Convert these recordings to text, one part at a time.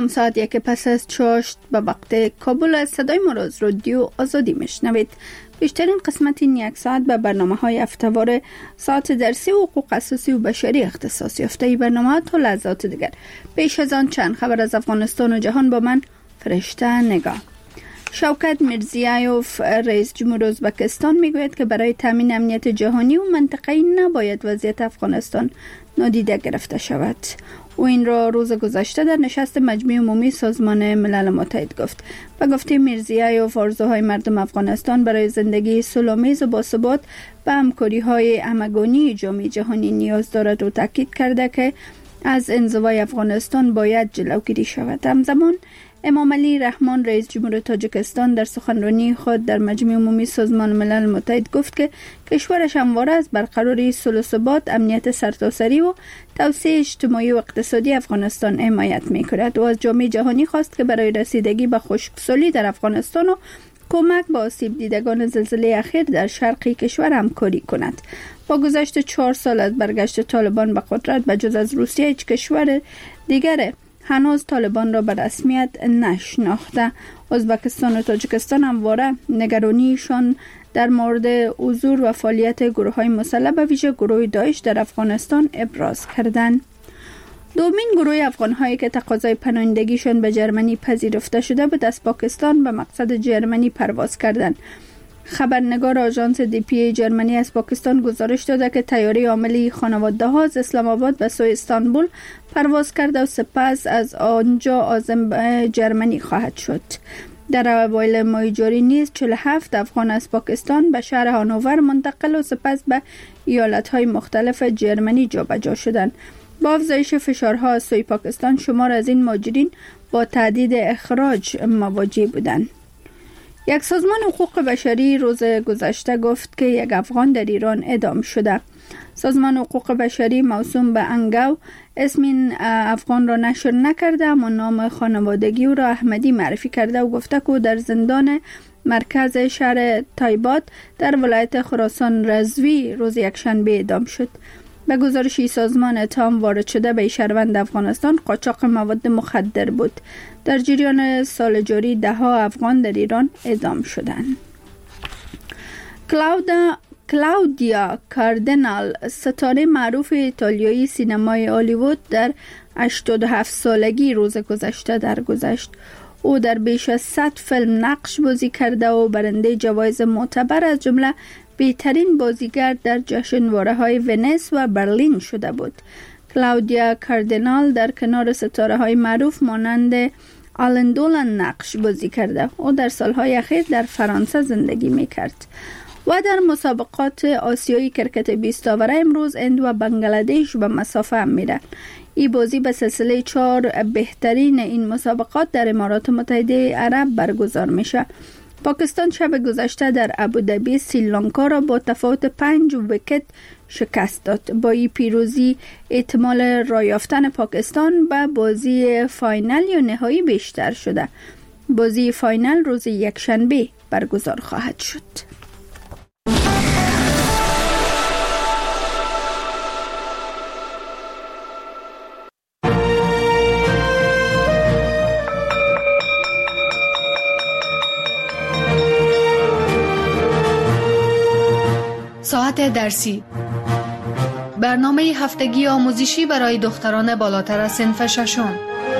سلام، ساعت 1 پس از چاشت به وقت کابل از صدای ما را از رادیو آزادی میشنوید. بیشترین قسمت این یک ساعت به برنامه‌های هفته‌وار ساعت درسی و حقوق اساسی و بشری اختصاص یافته. برنامه تا لحظات دیگر. پیش از آن چند خبر از افغانستان و جهان با من فرشته نگاه. شوکت میرزیایوف رئیس جمهور ازبکستان میگوید که برای تامین امنیت جهانی و منطقه‌ای نباید وضعیت افغانستان نادیده گرفته شود. او این را روز گذشته در نشست مجمع عمومی سازمان ملل متحد گفت. به گفته میرزیایوف آرزوهای مردم افغانستان برای زندگی صلح‌آمیز و باثبات به همکاری‌های همگانی جامعه جهانی نیاز دارد و تاکید کرده که از انزوای افغانستان باید جلوگیری شود. همزمان امام علی رحمان رئیس جمهور تاجیکستان در سخنرانی خود در مجمع عمومی سازمان ملل متحد گفت که کشورش همواره از برقراری صلح و ثبات، امنیت سرتاسری و توسعه اجتماعی و اقتصادی افغانستان حمایت می‌کند و از جامعه جهانی خواست که برای رسیدگی به خشکسالی در افغانستان و کمک به آسیب دیدگان زلزله اخیر در شرقی کشور همکاری کند. با گذشت 4 سال از برگشت طالبان به قدرت، بجز از روسیه هیچ کشور دیگر هنوز طالبان را به رسمیت نشناخته. ازبکستان و تاجیکستان همواره نگرانیشان در مورد حضور و فعالیت گروه‌های مسلح به ویژه گروه داعش در افغانستان ابراز کردند. دومین گروه افغان‌هایی که تقاضای پناهندگیشان به جرمنی پذیرفته شده بود از پاکستان به مقصد جرمنی پرواز کردند. خبرنگار آژانس DPA جرمنی از پاکستان گزارش داده که طیاره حامل خانواده‌ها از اسلام آباد به سوی استانبول پرواز کرده و سپس از آنجا عازم به جرمنی خواهد شد. در اوایل ماه جاری نیز 47 افغان از پاکستان به شهر هانوور منتقل و سپس به ایالت‌های مختلف جرمنی جابجا شدند. با افزایش فشارها از سوی پاکستان، شمار از این مهاجرین با تهدید اخراج مواجه بودند. یک سازمان حقوق بشری روز گذشته گفت که یک افغان در ایران اعدام شده. سازمان حقوق بشری موسوم به انگو اسم این افغان را نشر نکرده، اما نام خانوادگی او را احمدی معرفی کرده و گفته که در زندان مرکز شهر تایبات در ولایت خراسان رضوی روز یکشنبه اعدام شد. به گزارش سازمان اتهام وارد شده به شهروند افغانستان قاچاق مواد مخدر بود. در جریان سال جاری 10 افغان در ایران اعدام شدند. کلاودیا کاردینال ستاره معروف ایتالیایی سینمای هالیوود در 87 سالگی روز گذشته درگذشت. او در بیش از 100 فیلم نقش بازی کرده و برنده جوایز معتبر از جمله بهترین بازیگر در جشنواره‌های ونیز و برلین شده بود. کلاودیا کاردینال در کنار ستاره‌های معروف مانند آلن دولن نقش بازی کرده. او در سالهای اخیر در فرانسه زندگی می‌کرد و در مسابقات آسیایی کرکت 20 آوره امروز هند و بنگلادش به مسافه هم میره. این بازی به سلسله 4 بهترین این مسابقات در امارات متحده عرب برگزار میشه. پاکستان شب گذشته در ابوظبی سریلانکا را با تفاوت 5 ویکت شکست داد. با این پیروزی احتمال راه یافتن پاکستان به بازی فاینال یا نهایی بیشتر شده. بازی فاینال روز یکشنبه برگزار خواهد شد. ساعت درسی، برنامه هفتگی آموزشی برای دختران بالاتر از صنف ششم.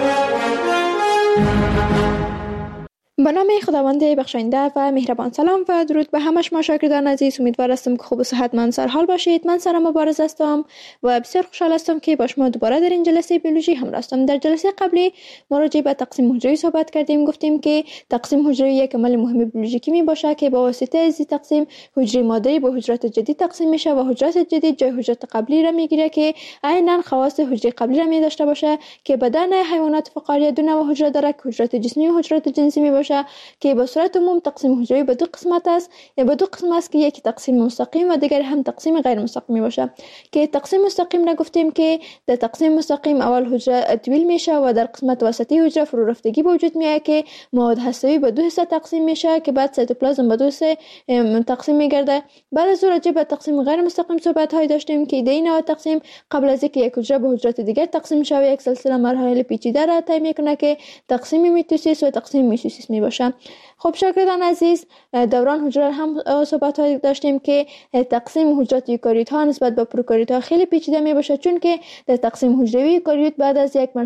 به نام خداوند بخشاینده و مهربان. سلام و درود به همه شما شاگردان عزیز. امیدوار هستم که خوب و صحتمند سرحال باشید. من سارا مبارز هستم و بسیار خوشحال هستم که با شما دوباره در این جلسه بیولوژی همراه هستم. در جلسه قبلی ما راجع به تقسیم حجروی صحبت کردیم. گفتیم که تقسیم حجروی یک عمل مهم بیولوژیکی می باشه که با واسطه از این تقسیم حجره ماده‌ای به حجرات جدید تقسیم میشه و حجرات جدید جای حجرات قبلی را میگیره که عیناً خواص حجره قبلی را می داشته باشه که بدن حیوانات فقاریه دو نوع حجره داره که حجرات جسمی و حجرات جنسی می باشه میشه که به صورت عموم تقسیم حجروی به دو قسمت است. به دو قسم است که یکی تقسیم مستقیم و دیگر هم تقسیم غیر مستقیم باشه. که تقسیم مستقیم نگفتیم که در تقسیم مستقیم اول حجره طویل میشه و در قسمت وسطی حجره فرو رفتگی به وجود میاد که مواد هسته‌ای به دو حصه تقسیم میشه که بعد سایتوپلازم به دو حصه تقسیم میگرده. بعد از راجع به تقسیم غیر مستقیم صحبت های داشتیم که ایده نوع تقسیم قبل از اینکه یک حجره به حجرات دیگر تقسیم شود یک سلسله مراحل پیچیده را طی میکنه که تقسیم میتوسیس و تقسیم میتوسیس میباشه. خب شاگردان عزیز، دوران حجره هم صحبت های داشتیم که تقسیم حجرات یوکاریوت ها نسبت به پروکاریوت ها خیلی پیچیده میباشه، چون که در تقسیم حجروی یوکاریوت بعد از یک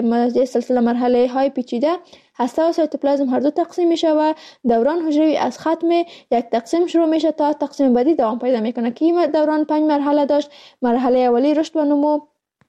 سلسله مرحله های پیچیده هسته و سایتوپلازم هر دو تقسیم میشه و دوران حجروی از ختم یک تقسیم شروع میشه تا تقسیم بعدی دوام پیدا میکنه که این دوران 5 مرحله داشت. مرحله اولی رشد و نمو،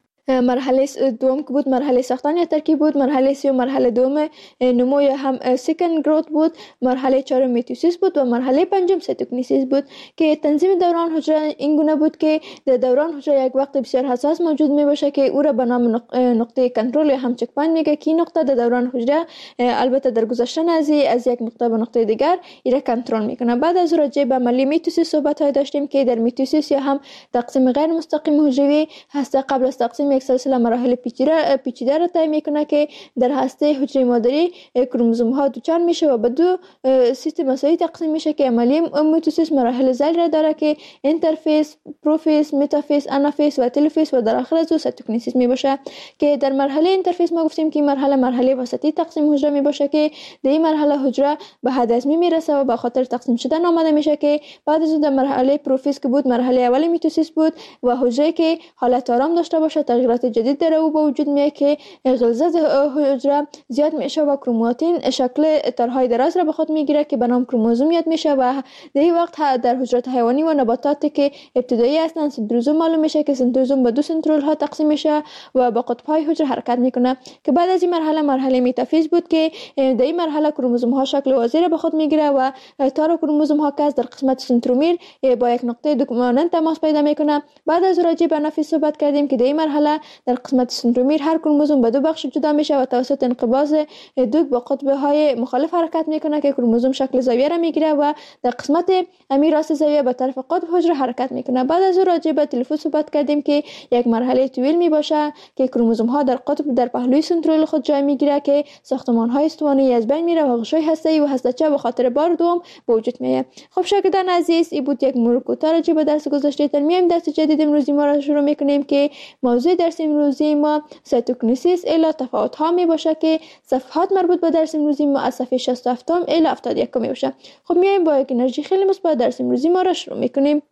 مرحله دوم که بود مرحله ساختن یا ترکیب بود، مرحله سوم مرحله دوم نمو یا هم سیکند گروت بود، مرحله چهارم میتوسیس بود و مرحله پنجم سایتوکینیسیس بود. که تنظیم دوران حجره این گونه بود که در دوران حجره یک وقت بسیار حساس موجود می باشه که او را به نام نقطه کنترل یا هم چک پوینت میگه که این نقطه در دوران حجره البته در گذشتن از یک نقطه به نقطه دیگر این را کنترل میکنه. بعد از راجع به عملی میتوسیس صحبت های داشتیم که در میتوسیس یا هم تقسیم غیر مستقیم حجروی هسته قبل از تقسیم یک سلسله مراحل پیچیده را طی میکنه که در هسته حجره مادری کروموزوم ها دوچار میشه و به دو سیستم مساوی تقسیم میشه که عملی میتوسیس مراحل ذیل را داره که اینترفیس، پروفیس، متافیس، آنافیس و تلوفیس و در آخر از او سایتوکینیسیس میباشه. که در مرحله اینترفیس ما گفتیم که مرحله وسطی تقسیم حجره میباشه که در این مرحله حجره به حد ازمی میرسه و به خاطر تقسیم شدن آمده میشه. که بعد از اون در مرحله پروفیس که بود مرحله اولی میتوسیس بود و حجره که حالت آرام داشته باشه تغییرات جدید در او به وجود میاد که غلظت حجره زیاد میشه و کروماتین شکل تارهای دراز را به خود میگیره که به نام کروموزوم یاد میشه و در این وقت در حجرات حیوانی و نباتاتی که ابتدایی هستند سنتروزوم معلوم میشه که سنتروزوم به دو سنترول ها تقسیم میشه و با قطب‌های حجره حرکت میکنه. که بعد از این مرحله متافیز بود که در این مرحله کروموزوم ها شکل وازی را به خود میگیره و تار کروموزوم ها که در قسمت سنترومیر با یک نقطه دومانند تماس پیدا میکنه. بعد از راجع به آنافیز صحبت کردیم که در این مرحله در قسمت سنترومیر هر کروموزوم به دو بخش جدا میشه و توسط انقباض دوگ با قطب‌های مخالف حرکت میکنه که کروموزوم شکل زاویه را میگیره و در قسمت راست زاویه به طرف قطب حجره حرکت میکنه. بعد از راجع به تلفوز صحبت کردیم که یک مرحله طویل میباشه که کروموزوم ها در قطب در پهلوی سنترول خود جای میگیره که ساختمان های استوانه‌ای از بین میره و غشای هسته‌ای و هسته‌چه به خاطر بار دوم به وجود میاد. خب شاگردان عزیز، این بود یک مرور راجع به درس گذشته. در میایم درس جدید امروزی ما را شروع میکنیم که موضوع درس امروزی ما سایتوکینیسیس الی تفاوت ها می باشه که صفحات مربوط به درس امروزی ما از صفحه 67 الی 71 می باشه. خب میایم با یک انرژی خیلی مثبت درس امروزی ما را شروع میکنیم.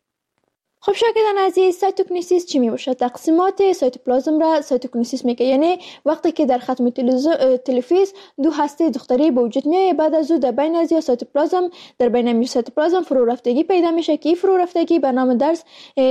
خب شاگردان عزیز، سایتوکینیسیس چی می باشه؟ تقسیمات سایتوپلازم را سایتوکینیسیس میگه. یعنی وقتی که در ختم تلفیز دو هسته دختری به وجود میاد، بعد از او در بین از سایتوپلازم در بین سایتوپلازم فرو رفتگی پیدا میشه که فرو رفتگی به نام درس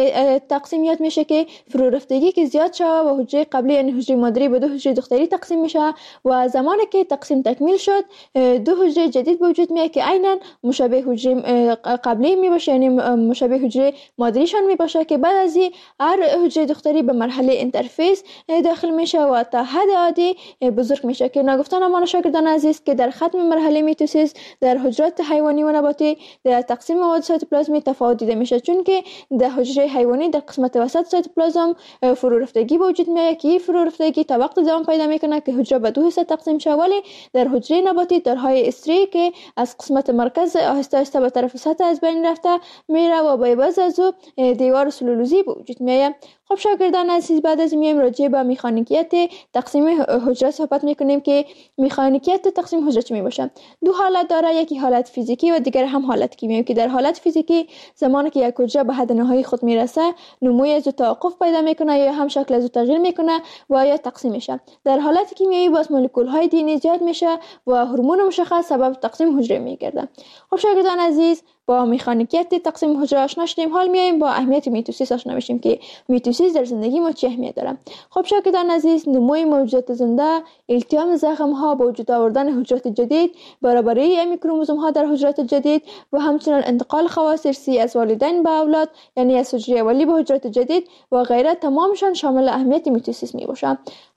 تقسیمیات میشه که فرو رفتگی که زیاد شود و حجره قبلی یعنی حجره مادری به دو حجره دختری تقسیم میشه و زمانی که تقسیم تکمیل شد دو حجره جدید به وجود میاد که عیناً مشابه حجره قبلی می باشه، یعنی مشابه حجره مادری می باشه که بعد از این هر حجره دختری به مرحله اینترفیس داخل میشه و تا حد عادی بزرگ میشه. که نگفتن امان شاگردان عزیز که در ختم مرحله میتوسیس در حجرات حیوانی و نباتی در تقسیم مواد سایتوپلازمی تفاوت دیده میشه، چون که در حجره حیوانی در قسمت وسط سایتوپلازم فرو رفتگی به وجود میاد که فرو رفتگی تا وقت دوام پیدا میکنه که حجره به دو حصه تقسیم شه، ولی در حجره نباتی تارهای استری که از قسمت مرکز آهسته آهسته به طرف سطح از بین رفته میره و با عوض از دیوار سلولوزی به وجود میاد. خب شاگردان عزیز، بعد از میایم راجع به مکانیکیت تقسیم حجره صحبت میکنیم که مکانیکیت تقسیم حجره چی میباشه. دو حالت داره، یکی حالت فیزیکی و دیگر هم حالت کیمیایی. که در حالت فیزیکی زمانی که یک حجره به حد نهایی خود میرسه نموی از توقف پیدا میکنه یا هم شکل از تغییر میکنه و یا تقسیم میشه. در حالت کیمیایی باز مولکول های دی زیاد میشه و هورمون مشخص سبب تقسیم حجره میگرده. خب شاگردان عزیز، با مکانیکیت تقسیم حجره آشنا شدیم، حال میایم با اهمیت میتوسیس آشنا بشیم که میتوسیس در زندگی ما چه اهمیت داره. خب شاگردان عزیز، نموی موجودات زنده، التیام زخم ها، با وجود آوردن حجرات جدید، برابری کروموزوم ها در حجرات جدید و همچنین انتقال خواص ارثی از والدین به اولاد، یعنی از حجره اولی به حجرات جدید و غیره، تمامشان شامل اهمیت میتوسیس میباشه.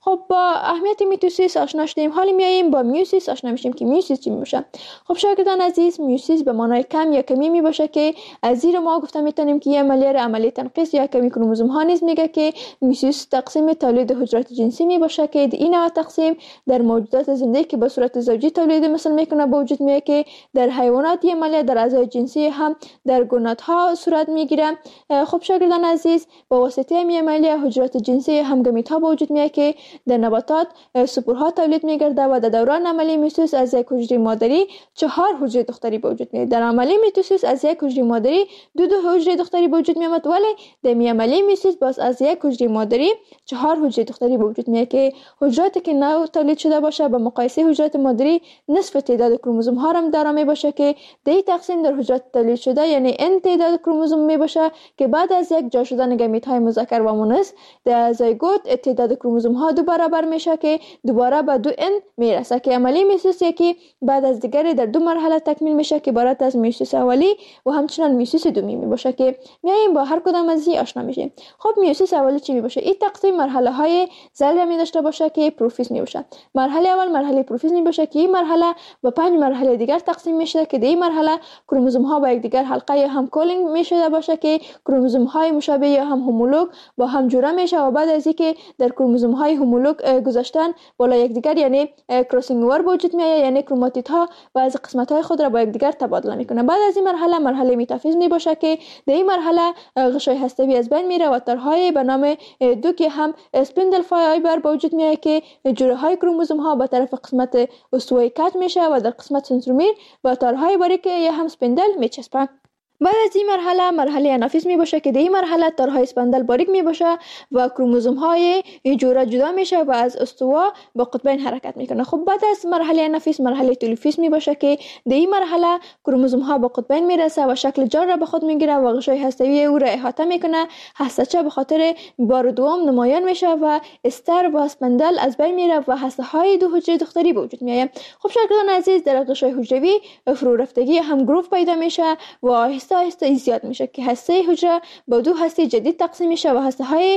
خب با اهمیت میتوسیس آشنا شدیم، حالا میاییم با میوسیس آشنا میشیم که میوسیس چی میشه. خب شاگردان عزیز، میوسیس به معنای کم یا کمی میباشه که از زیر ما گفته میتونیم که یه عملیه تنقیص یا کمی کروموزوم ها نیز میگه که میوسیس تقسیم تولید حجرات جنسی میباشه که این نوع تقسیم در موجودات زنده که به صورت زوجی تولید مثل میکنه به وجود میاد که در حیوانات یه عملیه در اعضای جنسی هم در گونه‌ها صورت میگیره. خب شاگردان عزیز، با واسطه این عملیه حجرات جنسی هم گمیت ها به وجود میاد که در نباتات سپورها تولید میگرده و در دوران عملیه میوسیس از یک حجره مادری 4 حجره دختری به وجود میاد. در عملیه میوسیس از یک حجره مادری دو حجره دختری به وجود میاد، ولی در عملیه میوسیس باز از یک حجره مادری 4 حجره دختری به وجود میاد که حجراتی که نو تولید شده باشه به مقایسه حجرات مادری نصف تعداد کروموزوم ها هم دارا می باشه که دی تقسیم در حجرات تولید شده یعنی n تعداد کروموزوم می باشه که بعد از یک جا شدن گمیت های مذکر و مؤنث در زایگوت تعداد کروموزوم ها دو برابر میشه که دوباره به 2n میرسه که عملیه میوسیس یکی بعد از دیگری در 2 مرحله تکمیل میشه که عبارت از میوسیس اولی و همچنین میوسیس دومی می باشه که میایم با هر کدام از این آشنا میشیم. خب میوسیس اولی چی می باشه؟ این تقسیم مرحله های ذره می داشته باشه که پروفیز می باشه. مرحله اول مرحله پروفیز می باشه که این مرحله به 5 مرحله دیگر تقسیم میشه که در این مرحله کروموزوم ها با یکدیگر حلقه یا هم کولینگ میشه باشه که کروموزوم های مشابه یا هم هومولوگ با هم جوره میشه و بعد از اینکه در کروموزوم های هومولوگ گذاشتن بالا یکدیگر یعنی کراسینگ اوور وجود میاد، یعنی کروماتید ها بعضی قسمت های خود را با یکدیگر تبادله میکنه. بعد از این مرحله میتافیز می باشه که در این مرحله غشای هسته‌ای از بین میره و تارهای به نام دو که هم اسپندل فایبر به وجود میاد که جوره های کروموزوم ها به طرف قسمت استوایی کات میشه و در قسمت سنترومیر با تارهای باریک یا هم اسپندل میچسبه. بعد از این مرحله انافیز می باشه که در این مرحله تارهای اسپندل باریک می باشه و کروموزوم های جوره جدا میشه و از استوا به قطبین حرکت میکنه. خب بعد از مرحله انافیز مرحله تلوفیز می باشه که در این مرحله کروموزوم ها به قطبین میرسه و شکل جان را به خود میگیره و غشای هسته‌ای او را احاطه میکنه. هسته‌چه به خاطر بار دوم نمایان میشه و استر و اسپندل از بین میره و هسته های دو حجره دختری به وجود میاد. خب شاگردان عزیز، در غشای حجروی فرو رفتگی هم گروه پیدا میشه و آهسته زیاد میشه که هسته حجره با 2 هسته جدید تقسیم میشه و هسته های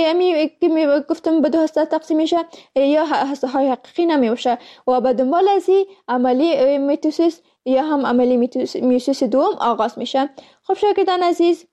که گفتم به 2 هسته تقسیم میشه یا هسته های حقیقی نمیشه و به دنبال از این عملی میتوسیس یا هم عملی میوسیس دوم آغاز میشه. خب شاگردان عزیز،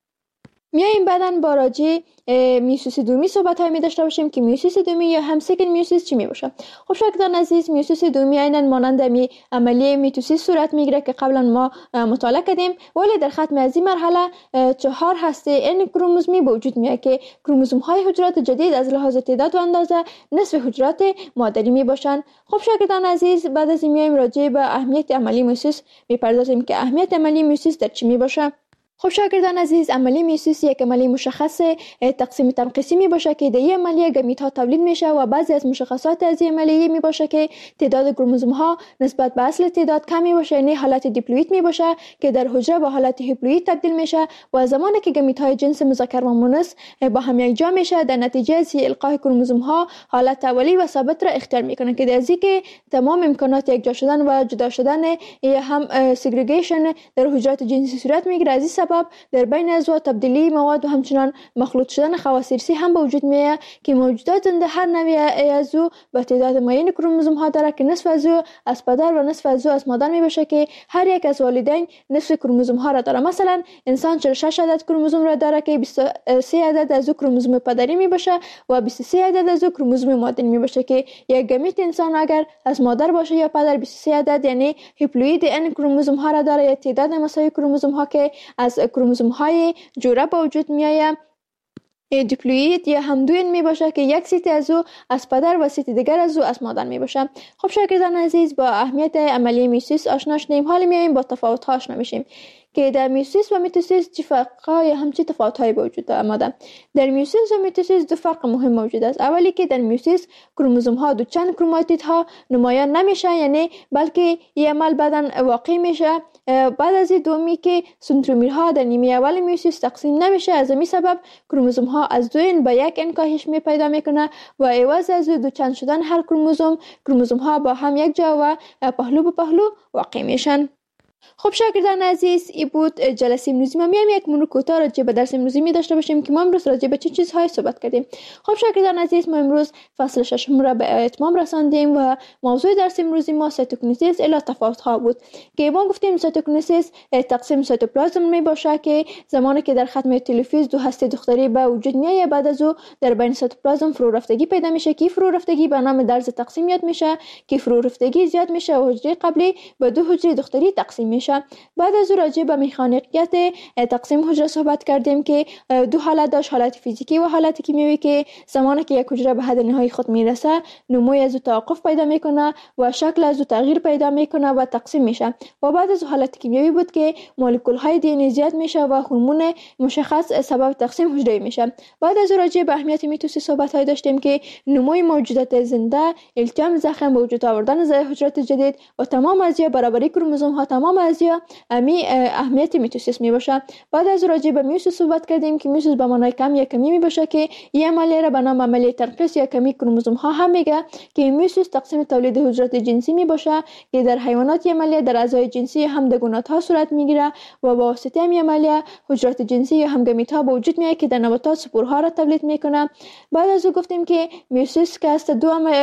میایم بعدن با راجع میوسیس دومی صحبت های می داشته باشیم که میوسیس دومی یا هم سکند میوسیس چی می باشه. خب شاگردان عزیز، میوسیس دومی عیناً مانند عملیه میتوسیس صورت میگیره که قبلا ما مطالعه کردیم، ولی در ختم از این مرحله 4 هسته n کروموزومی به وجود میاد که کروموزوم های حجرات جدید از لحاظ تعداد و اندازه نصف حجرات مادری می باشن. خب شاگردان عزیز، بعد از این میایم راجع به اهمیت عملیه میوسیس میپردازیم که اهمیت عملیه میوسیس در چی می باشه. خب شاگردان عزیز، عملیه میوسیس یک عملیه مشخص تقسیم تنقیصی می باشه که در این عملیه گمیت ها تولید میشه و بعضی از مشخصات از این عملیه می باشه که تعداد کروموزوم ها نسبت به اصل تعداد کم می باشه، یعنی حالت دیپلوید می باشه که در حجره به حالت هیپلوید تبدیل میشه و زمانی که گمیت های جنس مذکر و مؤنث با هم یکجا میشه در نتیجه از القای کروموزوم ها حالت اولی و ثابت را اختیار میکنه که در که تمام امکانات یکجا شدن و جدا شدن یا هم سگریگیشن در حجرات جنسی صورت میگیره. از این سبب در بین عضو تبدیلی مواد و همچنان مخلوط شدن خواص ارثی هم به وجود میاد که موجودات زنده هر نوع عضو به تعداد معین کروموزوم ها داره که نصف عضو از پدر و نصف عضو از مادر می باشه که هر یک از والدین نصف کروموزوم ها را داره. مثلا انسان 46 عدد کروموزوم را داره که 23 عدد از کروموزوم پدری می باشه و 23 عدد از کروموزوم مادری می باشه که یک گمیت انسان اگر از مادر باشه یا پدر 23 عدد یعنی هیپلوید n کروموزوم ها را داره یا تعداد مساوی کروموزوم ها که از کروموزوم های جوره به وجود میآید. دیپلوید یا هم دوین می باشه که یک سیت از او از پدر و سیت دیگر از او از مادر می باشه. خب شاگردان عزیز، با اهمیت عملیه میوسیس آشنا شدیم، حالا میایم با تفاوت ها آشنا میشیم که در میوسیس و میتوسیس چه فرق‌ها یا هم چه تفاوت‌هایی وجود آمده. در میوسیس و میتوسیس 2 فرق مهم موجود است. اولی که در میوسیس کروموزوم ها دو چند کروماتید ها نمایان نمیشه، یعنی بلکه این عمل بعداً واقع میشه. بعد از این دومی که سنترومیرها در نیمه اول میوسیس تقسیم نمیشه، از همین سبب کروموزوم ها از 2n به 1n کاهش می پیدا میکنه و عوض از دو چند شدن هر کروموزوم ها با هم یک جا و پهلو به پهلو واقع میشن. خب شاگردان عزیز، این بود جلسه امروزی. ما میایم یک مرور کوتاه راجع به درس امروزی می داشته باشیم که ما امروز راجع به چه چیزهایی صحبت کردیم. خب شاگردان عزیز، ما امروز فصل 6 را به اتمام رساندیم و موضوع درس امروزی ما سایتوکینزیس الی تفاوت‌ها بود که ما گفتیم سایتوکینزیس تقسیم سایتوپلازم می باشه که زمانی که در ختم تلوفیز دو هسته دختری به وجود میاد، بعد از او در بین سایتوپلازم فرو رفتگی پیدا میشه که فرو رفتگی به نام درز تقسیم یاد میشه که فرو رفتگی زیاد میشه و حجره قبلی به دو حجره دختری تقسیم میشه. بعد از او راجع به مکانیکیت تقسیم حجره صحبت کردیم که دو حالت داشت، حالت فیزیکی و حالت کیمیایی، که زمانی که یک حجره به حد نهایی خود میرسه نموی از او توقف پیدا میکنه و شکل از او تغییر پیدا میکنه و تقسیم میشه. و بعد از حالت کیمیایی بود که مولکول های دی ان ای زیاد میشه و هورمون مشخص سبب تقسیم حجره میشه. بعد از راجع به اهمیت میتوسی صحبت های داشتیم که نموی موجودات زنده، التیام زخم، به وجود آوردن حجرات جدید و تمام ازیا برابری کروموزوم ها، تمام ازیا اهمیت میتوسیس می باشه. بعد از راجع به میوسیس صحبت کردیم که میوسیس به معنای کم یا کمی می باشه که یه عملیه را به نام عملیه ترخیص یا کمی کروموزوم ها هم میگه که میوسیس تقسیم تولید حجرات جنسی می باشه که در حیوانات یه عملیه در اعضای جنسی همدگونات ها صورت میگیره و با واسطه همین عملیه حجرات جنسی یا همگامیت ها به وجود میاد که در نباتات سپورها را تولید میکنه. بعد از او گفتیم که میوسیس که است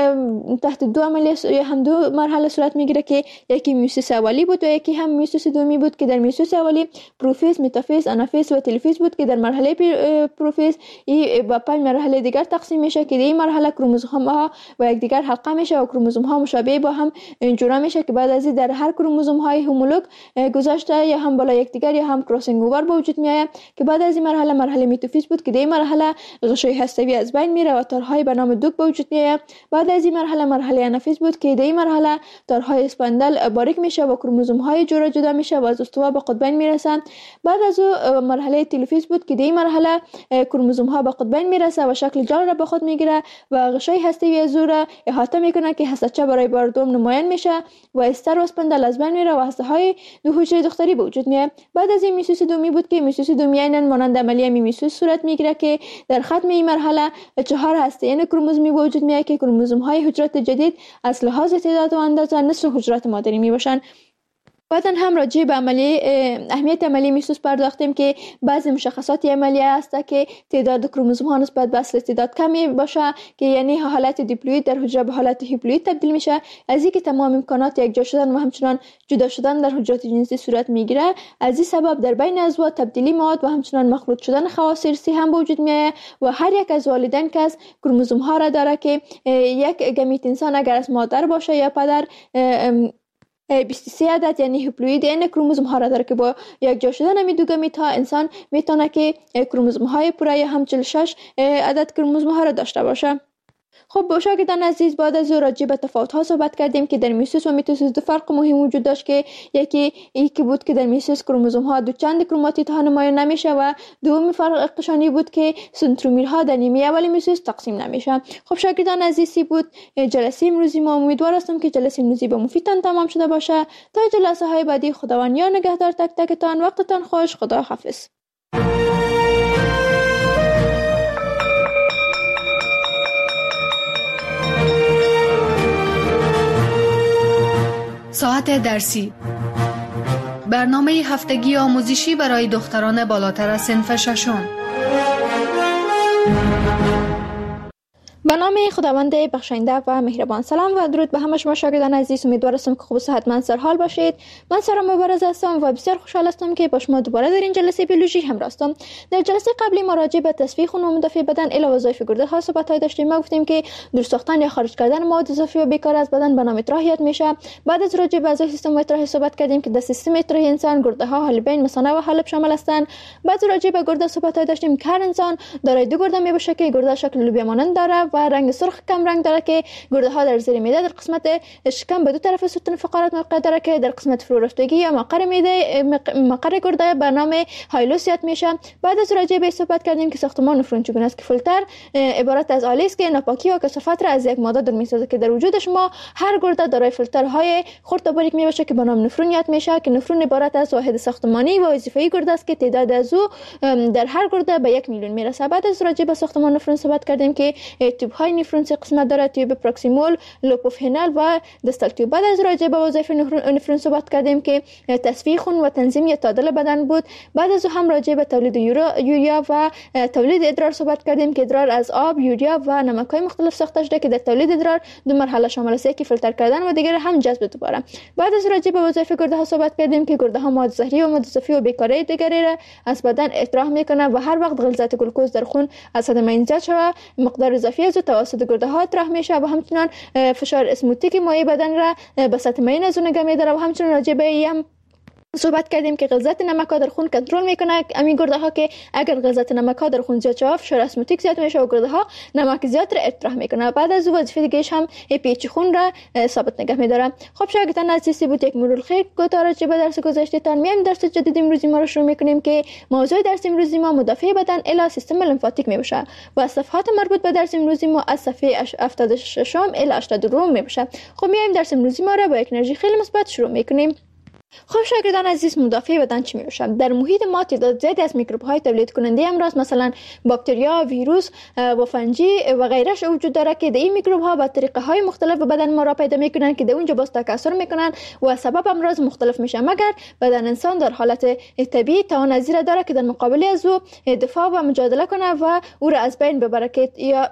تحت دو عملیه یا هم دو مرحله صورت میگیره که یکی میوسیس اولی بود و یکی هم میوسیس دومی بود که در میوسیس اولی پروفیز، متافیز، آنافیز و تلفیز بود که در مرحله پروفیز با 5 مرحله دیگر تقسیم میشه که در این مرحله کروموزوم ها و یکدیگر حلقه میشه و کروموزوم ها مشابه با هم جورا میشه که بعد از این در هر کروموزوم های هومولوگ گذاشته یا هم بالا یکدیگر یا هم کراسینگ اوور به وجود میاد که بعد از این مرحله میتافیز بود که در این مرحله غشای هسته‌ای از بین میره و تارهای به نام دوک به وجود میاد. بعد از این مرحله آنافیز بود که در این مرحله تارهای اسپاندل باریک میشه و کروموزوم های جورا جدا میشه و از استوا به قطبین میرسن. بعد از او مرحله تلفیز بود که در این مرحله کروموزوم ها به قطبین میرسه و شکل جال را به خود میگیره و غشای هسته‌ای از او را احاطه میکنه که هسته‌چه برای بار دوم نمایان میشه و استر و اسپاندل از بین میره و هسته های دو حجره دختری به وجود میاد. بعد از این میوسیس دومی بود که میوسیس دومی عیناً مانند عملیه میوسیس صورت میگیره که در ختم این مرحله 4 هسته یعنی کروموزومی به وجود میاد که کروموزوم های حجرات جدید از لحاظ تعداد و اندازه نصف حجرات مادری میباشن. بعداً هم راجع به اهمیت عملیه میوسیس پرداختیم که بعضی مشخصات عملیه هست که تعداد کروموزوم ها نسبت به اصل تعداد کمی باشه که یعنی حالت دیپلوید در حجره به حالت هیپلوید تبدیل میشه. از اینکه تمام امکانات یک جا شدن و همچنان جدا شدن در حجرات جنسی صورت میگیره، از این سبب در بین عضو تبدیلی مواد و همچنان مخلوط شدن خواص ارثی هم به وجود میاد و هر یک از والدین که از کروموزوم ها را داره که یک گمیت انسان اگر از مادر باشه یا پدر 23 عدد یعنی هیپلوید این کروموزوم ها را داره که با یک جا شدن همین دو گمیت ها انسان میتونه که کروموزوم های پوره یا هم 46 عدد کروموزوم ها را داشته باشه. خب شاگردان عزیز، بعد از راجع به تفاوت ها صحبت کردیم که در میوسیس و میتوسیس دو فرق مهم وجود داشت که یکی بود که در میوسیس کروموزوم ها دو چند کروماتید ها نمایان نمیشه و دومی فرق قشانی بود که سنترومیر ها در نیمه اول میوسیس تقسیم نمیشه. خب شاگردان عزیزی بود جلسه امروزی ما. امیدوار هستم که جلسه امروزی به مفیدتان تمام شده باشه. تا جلسه های بعدی خداوند یا نگهدار تک تکتان. وقتتان خوش. خدا حافظ. ساعت درسی، برنامه هفتگی آموزشی برای دختران بالاتر از صنف ششم. به نام خداوند بخشنده و مهربان. سلام و درود به همه شما شاگردان عزیز. امیدوار هستم که خوب و صحتمند سرحال باشید. من سارا مبارز هستم و بسیار خوشحال هستم که با شما دوباره در این جلسه بیولوژی همراه هستم. در جلسه قبلی ما راجع به تصفیه خون و مدافع بدن الی وظایف گرده ها صحبت داشتیم. ما گفتیم که درست ساختن یا خارج کردن مواد اضافی و بیکار از بدن به نام اطراحیت میشه. بعد از راجع به اعضای سیستم اطراحی صحبت کردیم که در سیستم اطراحی انسان گرده ها، حالبین، مثانه و حالب شامل هستند. بعد راجع به گرده صحبت داشتیم که هر انسان دارای دو گرده میباشه که گرده شکل لوبیا مانند داره و رنگ سرخ کم رنگ داره که گرده ها در زیر معده در قسمت شکم به دو طرف ستون فقرات موقع داره که در قسمت فرو رفتگی یا مقر معده مقر گرده به نام هایلوس یاد میشه. بعد از راجع به صحبت کردیم که ساختمان نفرون چگونه است که فیلتر عبارت از آله است که ناپاکی و کثافت را از یک ماده دور میسازه که در وجود شما هر گرده دارای فیلترهای خرد و باریک میباشه که به نام نفرون یاد میشه که نفرون عبارت از واحد ساختمانی و وظیفه‌ای گرده است که تعداد از او در هر گرده به 1 میلیون میرسه. بعد از راجع به ساختمان نفرون صحبت کردیم که تیوب های نفرونسی قسمت داره، تیوب پروکسیمول، لوپوفینال و دیستال تیوب. بعد از راجع به وظایف نفرون صحبت کردیم که تصفیه خون و تنظیم یا تعادل بدن بود. بعد از هم راجع به تولید یوریا و تولید ادرار صحبت کردیم که ادرار از آب، یوریا و نمک‌های مختلف ساخته شده که در تولید ادرار دو مرحله شامل است، یکی فیلتر کردن و دیگر هم جذب دوباره. بعد از راجع به وظایف گرده ها صحبت کردیم که گرده ها مواد زهری و مواد اضافی و بیکاری دیگری را از بدن اطراح میکنه و هر وقت غلظت گلوکوز در خون از حد معین زیاد شود مقدار اضافی از توسط گرده ها اطراح میشه و همچنین فشار اسموتیک مایع بدن را به سطح معین از اون نگه میداره. و همچنین راجع به صحبت کردیم که غلظت نمک ها در خون کنترل میکنه همین گرده ها که اگر غلظت نمک ها در خون زیاد شود فشار اسموتیک زیاد میشه و گرده ها نمک زیاد را اطراح میکنه. بعد از وظیفه دیگه‌اش هم پیچ خون را ثابت نگه میداره. خب شاگردان عزیز، بود یک مرور خیر کوتاه راجع به درس گذشته‌تان. میایم درس جدید امروزی ما رو شروع میکنیم که موضوع درس امروزی ما مدافع بدن الی سیستم لیمفاتیک میباشه و صفحات مربوط به درس امروزی ما از صفحه 76 الی 82 میباشه. خب میایم درس امروزی ما رو با یک انرژی خیلی مثبت شروع میکنیم. خب شاگردان عزیز، مدافع بدن چی میشه؟ در محیط ما تعداد زیادی از میکروب های تولید کننده امراض مثلا باکتریا، ویروس و فنجی و غیرش وجود داره که این میکروب ها به طریقه های مختلف به بدن ما را پیدا میکنن که در اونجا باز تکثر میکنن و سبب امراض مختلف میشه، مگر بدن انسان در حالت طبیعی توان از این داره که در مقابل از او دفاع و مجادله کنه و او را از بین ببره که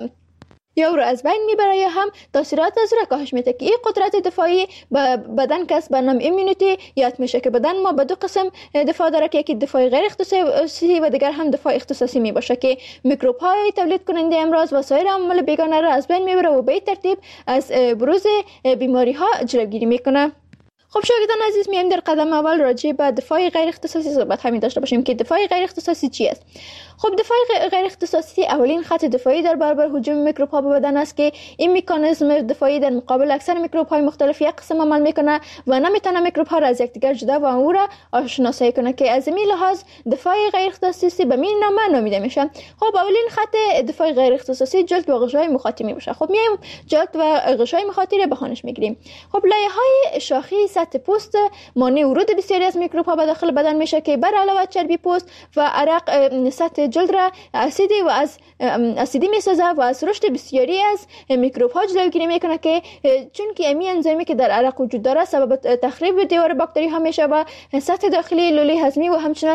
یا او را از بین میبره یا هم تاثیرات از را کاهش میده که این قدرت دفاعی بدن کس به نام ایمونیتی یاد میشه که بدن ما به دو قسم دفاع داره که یکی دفاع غیر اختصاصی و دیگر هم دفاع اختصاصی میباشه که میکروب های تولید کننده امراض و سایر عوامل بیگانه را از بین میبره و به این ترتیب از بروز بیماری ها جلوگیری میکنه. خب شاگردان عزیز، میایم در قدم اول راجع به دفاع غیر اختصاصی صحبت همین داشته باشیم که دفاع غیر اختصاصی چی است. خب دفاع غیر اختصاصی اولین خط دفاعی در برابر هجوم میکروب ها به بدن است که این مکانیزم دفاعی در مقابل اکثر میکروب های مختلف یک قسم عمل میکنه و نمیتونه میکروب ها را از یکدیگر جدا و او را شناسایی کنه که از این لحاظ دفاع غیر اختصاصی به این نام نامیده میشه. خب اولین خط دفاع غیر اختصاصی جلد و غشای مخاطی میشه. خب میایم جلد و غشای مخاطی را بهانش میگیریم. خب لایه های شاخی سطح پوست مانع ورود بسیاری از میکروب ها به داخل بدن میشه که بر علاوه چربی پوست و عرق سطح جلد را اسیدی میسازه و از رشد بسیاری از میکروب ها جلوگیری میکنه که چون که امی انزیمی که در عرق وجود داره سبب تخریب دیوار باکتری ها میشه و سطح داخلی لوله هضمی و همچنان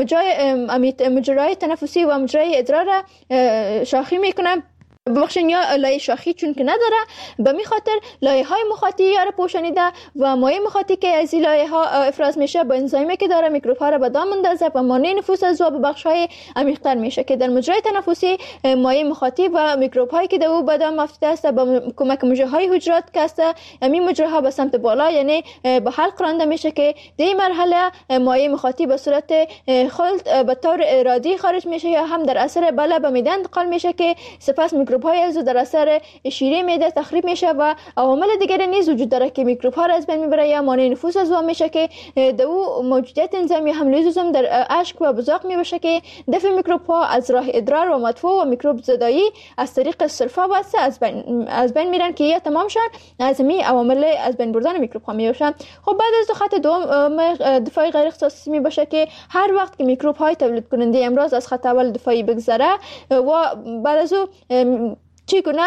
مجرای تنفسی و مجرای ادرار را شاخی میکنه. ببخشید یا لایه شاخی چون که نداره به می خاطر لایه های مخاطی یا را پوشانیده و مایع مخاطی که از این لایه ها افراز میشه با انزیمی که داره میکروب ها را به دام اندازه و مانع نفوذ از او به بخش های عمیق‌تر میشه که در مجرای تنفسی مایع مخاطی و میکروب هایی که در او به دام افتاده است با کمک مجرا های حجرات که است همین مجرا ها به سمت بالا یعنی به حلق رانده میشه که در این مرحله مایع مخاطی به صورت خلط به طور ارادی خارج میشه یا هم در اثر بالا به معده انتقال میشه که سپس میکروب های از در اثر شیره معده تخریب میشه و عوامل دیگری نیز وجود داره که میکروب ها را از بین میبره یا مانع نفوذ از او میشه که در او موجودیت انزیم یا هم لیزوزوم در اشک و بزاق میباشه که دفع میکروب ها از راه ادرار و مدفوع و میکروب زدایی از طریق سلفا واسه از بین میرن که یا تمام شن از می عوامل از بین بردن میکروب ها میباشن. خب بعد از خط دوم دفاع غیر اختصاصی میباشه که هر وقت که میکروب های تولید کننده امراض از خط اول دفاعی بگذره و بعد از او چگونه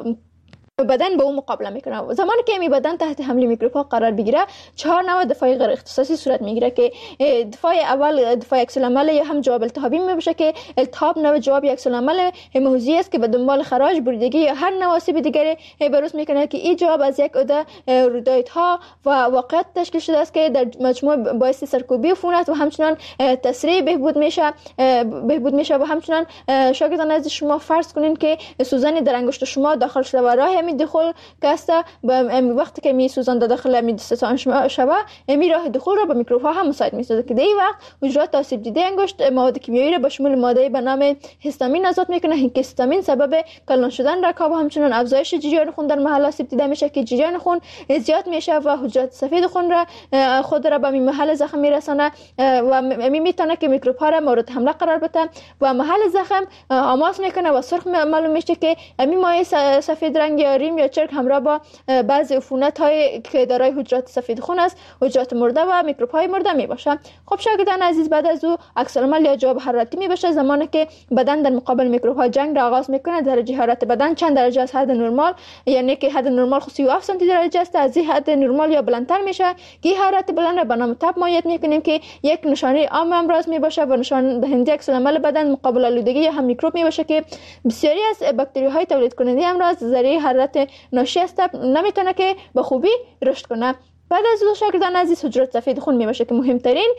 بدن با اون مقابله میکنه. زمانی که می بدن تحت حمله میکروب ها قرار بگیره 4 نوع دفاع غیر اختصاصی صورت میگیره که دفاع اول دفاع عکس العمل یا هم جواب التهابی میشه که التهاب نوع جواب عکس العمل هموزی است که به دنبال خراج بریدگی یا هر نوع آسیب دیگری بروز میکنه که این جواب از یک عده رودایت‌ها و واقعیت تشکیل شده است که در مجموع باعث سرکوبی عفونت و همچنان تسریع بهبود میشه و همچنان شاگردان از شما فرض کنین که سوزن در انگشت شما داخل شده و راه می دخول کاستا وقتی که می سوزان داخل می دستان شبا می راه دخول را به میکروب ها هم مساعد می سازد که در این وقت حجرات آسیب دیده انگشت مواد کیمیایی را به شمول ماده به نام هیستامین آزاد میکنه که هیستامین سبب کلان شدن رکاب و همچنان افزایش جریان خون در محل آسیب دیده میشه که جریان خون زیاد میشه و حجرات سفید خون را خود را به محل زخم میرسانه و میتونه که میکروب ها را مورد حمله قرار بده و محل زخم آماس میکنه و سرخ معلوم میشه که همین مایع سفید رنگ یا ریم یا چرک همراه با بعضی عفونت‌های که دارای حجرات سفید خون است، حجرات مرده و میکروب‌های مرده میباشد. خب شاگردان عزیز، بعد از او عکس العمل یا جواب حرارتی میباشه. زمانی که بدن در مقابل میکروب‌ها جنگ را آغاز میکنه، درجه حرارت بدن چند درجه از حد نرمال، یعنی که حد نرمال 37 سانتی درجه است، از این حد نرمال یا بلندتر میشه که حرارت بلند را به نام تب مایعات میکنیم که یک نشانه عام امراض میباشه و نشان دهنده عکس العمل بدن مقابل آلودگی یا هم میکروب میباشه که بسیاری از باکتری‌های تولید کننده امراض ذریعه حرارت ناشی از تب نمیتونه که به خوبی رشد کنه. بعد از او شاگردان عزیز حجرات سفید خون میباشه که مهمترین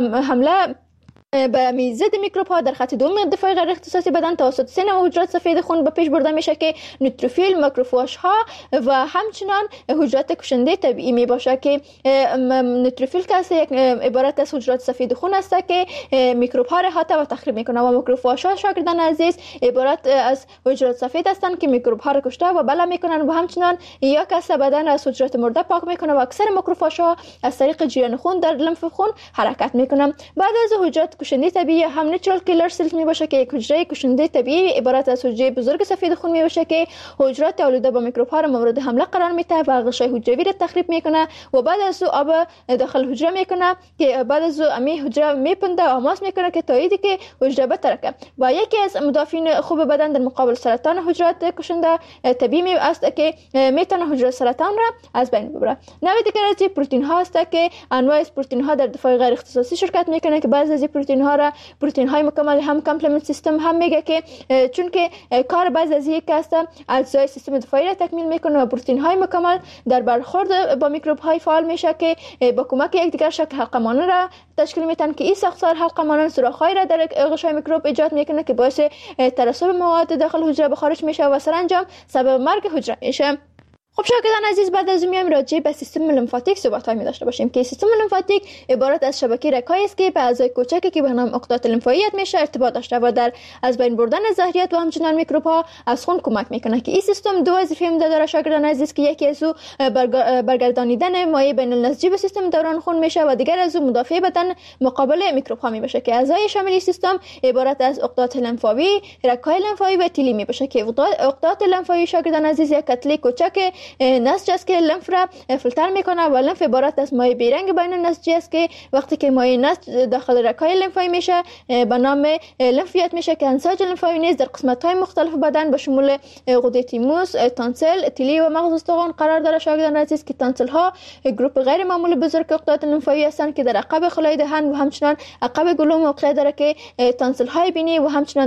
حمله به ضد میکروب ها در خط دوم دفاع غیر اختصاصی بدن توسط سه نوع حجرات سفید خون به پیش برده میشه که نوتروفیل، ماکروفاژ ها و همچنان حجرات کشنده طبیعی می باشه که نوتروفیل که یک عبارت از حجرات سفید خون است که میکروب ها را احاطه و تخریب میکنه و ماکروفاژ ها شاگردان عزیز عبارت از حجرات سفید هستند که میکروب ها را کشته و بلا میکنن و همچنان یک کس بدن از حجرات مرده پاک میکنه و اکثر ماکروفاژ ها از طریق جریان خون در لنف خون حرکت میکنن. بعد از حجرات کشنده طبیعی هم نیچرال کیلر سلز می باشه که یک حجره کشنده طبیعی عبارت از حجره بزرگ سفید خون می باشه که حجرات آلوده با میکروب ها را مورد حمله قرار میده و غشای حجروی را تخریب میکنه و بعد از او آب داخل حجره میکنه که بعد از او امی حجره میپنده و آماس میکنه که تاییدی که حجره بترکه و یکی از مدافعین خوب بدن در مقابل سرطان حجرات کشنده طبیعی است که میتونه حجره سرطان را از بین ببره. نوع دیگر از پروتئین ها است که انواع از پروتئین ها در دفاع غیر اختصاصی شرکت میکنه که بعضی از پروتئین ها را پروتئین های مکمل هم کامپلمنت سیستم هم میگه که چون که کار بعضی از یک است اجزای سیستم دفاعی را تکمیل میکنه و پروتئین های مکمل در برخورد با میکروب های فعال میشه که با کمک یکدیگر شکل حلقه مانند را تشکیل میدن که این ساختار حلقه مانند سوراخ های را در غشای میکروب ایجاد میکنه که باعث ترسب مواد داخل حجره به خارج میشه و سرانجام سبب مرگ حجره میشه. خب شاگردان عزیز، بعد از میایم راجع به سیستم لمفاتیک صحبت‌های می داشته باشیم که سیستم لمفاتیک عبارت از شبکه رگ‌هایی است که به اعضای کوچکی که به نام عقدات لمفاویت میشه ارتباط داشته و در از بین بردن زهریات و همچنان میکروب‌ها از خون کمک میکنه که این سیستم دو وظیفه داره شاگردان عزیز که یکی از او برگردانیدن مایع بین النسجی به سیستم دوران خون میشه و دیگر از او مدافع بدن مقابل میکروب‌ها میشه که اعضای شامل سیستم عبارت از عقدات لمفاوی، رگ‌های لمفاوی و تیلی میشه که عقدات لمفاوی شاگردان عزیز یک کتله کوچک نسج است که لنف را فیلتر میکنه و لنف عبارت از مایع بیرنگ بین النسجی است که وقتی که مایع نسج داخل رگ‌های لمفاوی میشه به نام لمفیات میشه که انساج لمفاوی نیز در قسمت‌های مختلف بدن به شمول غده تیموس، تانسل، تیلی و مغز استخوان قرار داره شاگردان عزیز که تانسل ها گروپ غیر معمول بزرگ عقدات لمفاوی هستند که در عقب خلای دهن و همچنان عقب گلو موقع داره که تانسل های بینی و همچنان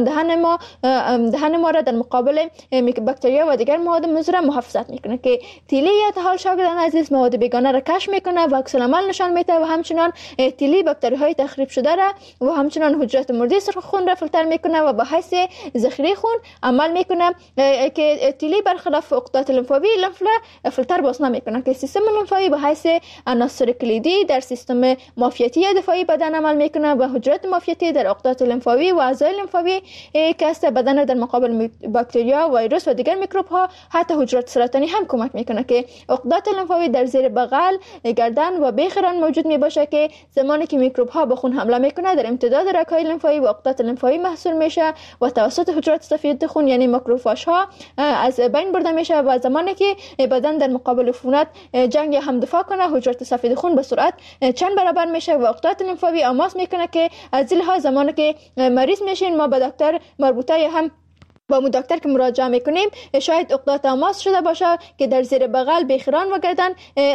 دهن ما را در مقابل باکتریا و دیگر مواد مضر محافظت میکنه که تیلی یا حال شاگردان عزیز مواد بیگانه را کشف میکنه و عکس العمل نشان میده و همچنان تیلی باکتری های تخریب شده را و همچنان حجرات مرده سرخ خون را فیلتر میکنه و به حیث ذخیره خون عمل میکنه که تیلی برخلاف عقدات لمفاوی لنف را فیلتر باز نمیکنه که سیستم لمفاوی به حیث عناصر کلیدی در سیستم معافیتی دفاعی بدن عمل میکنه و حجرات معافیتی در عقدات لمفاوی و اعضای لمفاوی که است بدن در مقابل باکتریا، ویروس و دیگر میکروب ها حتی حجرات سرطانی هم کمک میکنه که عقدات لمفاوی در زیر بغل، گردن و بیخران موجود می باشه که زمانی که میکروب ها به خون حمله میکنه در امتداد رگ‌های لمفاوی و عقدات لمفاوی محصول میشه و توسط حجرات سفید خون یعنی ماکروفاژ ها از بین برده میشه و زمانی که بدن در مقابل عفونت جنگ یا هم دفاع کنه حجرات سفید خون به سرعت چند برابر میشه و عقدات لمفاوی آماس میکنه که از این لحاظ زمانی که مریض میشین ما به دکتر مربوطه یا هم با مو دکتر که مراجعه میکنیم شاید عقدات آماس شده باشه که در زیر بغل، بیخران و گردن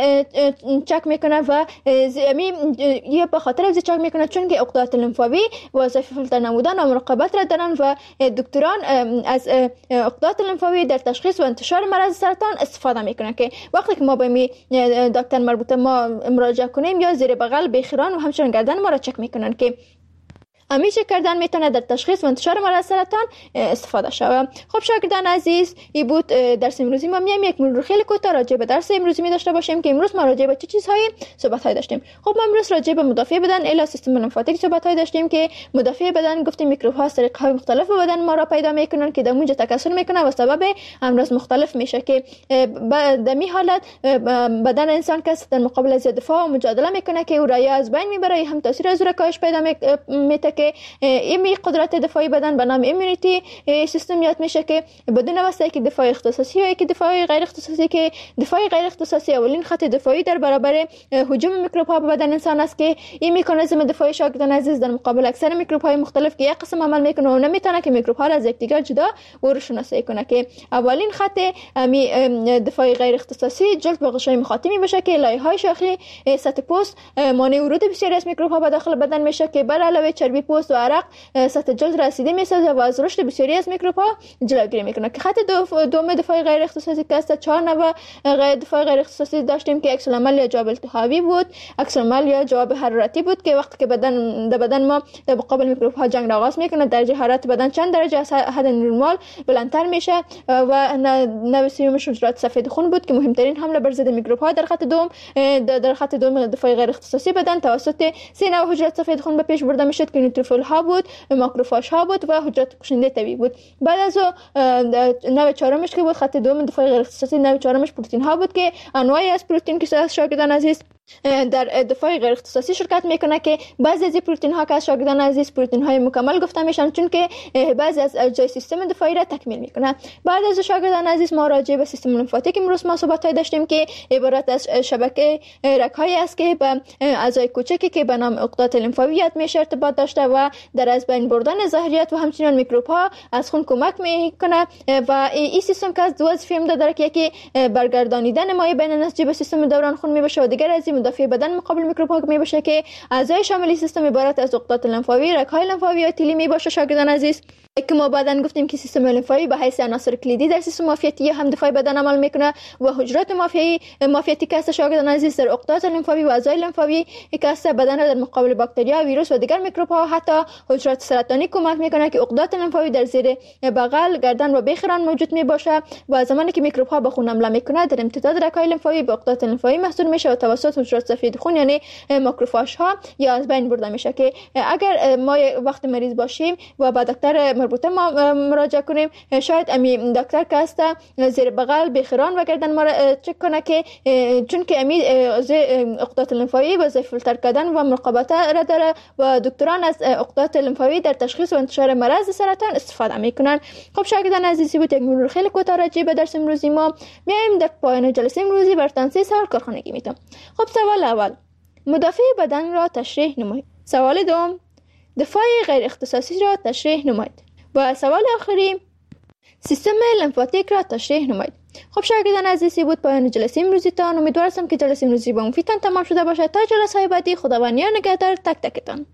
چک میکنه و یه به خاطر از چک میکنه چون که عقدات لمفاوی وظیفه فیلتر نمودن و مراقبت را دارن و دکتران از عقدات لمفاوی در تشخیص و انتشار مرض سرطان استفاده میکنه که وقتی که ما به دکتر مربوطه ما مراجعه کنیم یا زیر بغل، بیخران و همچنین گردن ما را چک میکنن که همیشه کردن میتونه در تشخیص و انتشار مرض سرطان استفاده شود. خب شاگردان عزیز، این بود درس امروزی ما. میایم یک مرور خیلی کوتاه راجع به درس امروزی می داشته باشیم که امروز ما راجع به چه چیزهای صحبت‌های داشتیم. خب ما امروز راجع به مدافع بدن الی سیستم لمفاتیک صحبت‌های داشتیم که مدافع بدن گفتیم میکروب ها طریق‌های مختلف بدن ما را پیدا میکنن که در اونجا تکثر میکنه و سبب امراض مختلف میشه که در می حالت بدن انسان کس در مقابل از دفاع و مجادله میکنه که او را از بین میبره هم تاثیر از او را کاهش پیدا میده که این قدرت دفاعی بدن به نام ایمونیتی سیستم یاد میشه که بدون واسطه که دفاع اختصاصی یا که دفاع غیر اختصاصی، که دفاع غیر اختصاصی اولین خط دفاعی در برابر هجوم میکروب ها به بدن انسان است که این مکانیزم دفاعی شاگردان عزیز در مقابل اکثر میکروب های مختلف که یک قسم عمل میکنه و نمیتونه که میکروب ها از یکدیگر جدا و رو شناسایی کنه، که اولین خط دفاع غیر اختصاصی جلد به غشای مخاطی باشه که لایه‌های شاخی سطح پوست مانع ورود بسیاری از میکروب ها به داخل بدن میشه که بر علاوه چربی پوست و عرق سطح جلد رسیده میسازه و از رشد بسیاری از میکروب ها جلوگیری میکنه. که خط دوم دفاع غیر اختصاصی که است 4 نوع دفاع غیر اختصاصی داشتیم که عکس العمل یا جواب التهابی بود، عکس العمل یا جواب حرارتی بود که وقتی که بدن ما در مقابل میکروب ها جنگ آغاز میکنه درجه حرارت بدن چند درجه از حد نرمال بلندتر میشه و نوع سومش حجرات سفید خون بود که مهمترین حمله بر ضد میکروب ها در خط دوم دفاع غیر اختصاصی بدن توسط 3 نوع حجرات سفید خون به پیش برده میشد که نیوتروفیل ها بود، ماکروفاژ ها بود و حجرات کشنده طبیعی بود. بعد از نوع چهارمش که بود خط دوم دفاع غیر اختصاصی، نوع چهارمش پروتئین ها بود که انواعی از پروتئین که شاگردان عزیز در دفاع غیر اختصاصی شرکت میکنه که بعضی از پروتئین ها که از شاگردان عزیز پروتئین های مکمل گفته میشن چون که بعضی از اجزای سیستم دفاعی را تکمیل میکنه. بعد از شاگردان عزیز ما راجع به سیستم لیمفاتیک امروز ما صحبت داشتیم که عبارت از شبکه رگ‌هایی است که به اعضای کوچکی که به نام عقدات لیمفاویت میشه ارتباط داشته و در از بین بردن زهریات و همچنین میکروب ها از خون کمک میکنه و این سیستم که از دو وظیفه داره که یکی برگردانیدن مایع بین نسجی به سیستم دوران خون میباشه و دیگر از مدافع بدن مقابل میکروب ها میباشه که اعضای شامل سیستم عبارت از عقدات لیمفاوی، رگ‌های لیمفاوی و تیلی میباشه. شاگردان عزیز که ما بعدن گفتیم که سیستم لیمفاوی به حیث عناصر کلیدی در سیستم معافیتی هم دفاع بدن عمل میکنه و حجرات معافیتی که است شاگردان عزیز در عقدات لیمفاوی و اعضای لیمفاوی که است بدن را در مقابل باکتریا، ویروس و دیگر میکروب ها حتی حجرات سرطانی کمک میکنه که عقدات لیمفاوی در زیر بغل، گردن و بیخران موجود میباشه و زمانی که میکروب ها به خون حمله میکنه در امتداد رگ‌های لیمفاوی به عقدات لیمفاوی محصول میشه و توسط حجرات سفید خون یعنی ماکروفاژ ها یا از بین برده میشه. که اگر ما وقت مریض باشیم و با دکتر مربوطه ما مراجعه کنیم شاید امی دکتر که است زیر بغل بیخران و گردن ما را چک کنه که چون که امی عقدات لیمفاوی وظیفه فیلتر کردن و مراقبت را داره و دکتران از عقدات لیمفاوی در تشخیص و انتشار مرض سرطان استفاده میکنن. خب شاگردان عزیزی بود یک مرور خیلی کوتاه راجع به درس امروزی ما. میایم در پایان جلسه امروزی براتون 3 سوال کارخانگی میتونم. خب سوال اول، مدافع بدن را تشریح نمایید. سوال دوم، دفاع غیر اختصاصی را تشریح نمایید. و سوال آخری، سیستم لیمفاتیک را تشریح نمایید. خب شاگردان عزیزی بود پایان جلسه امروزی تان. امیدوار هستم که جلسه امروزی با مفیدتان تمام شده باشه. تا جلسه های بعدی خداوند نگهدار تک تکتان.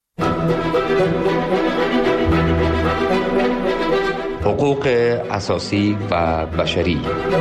حقوق اساسی و بشری.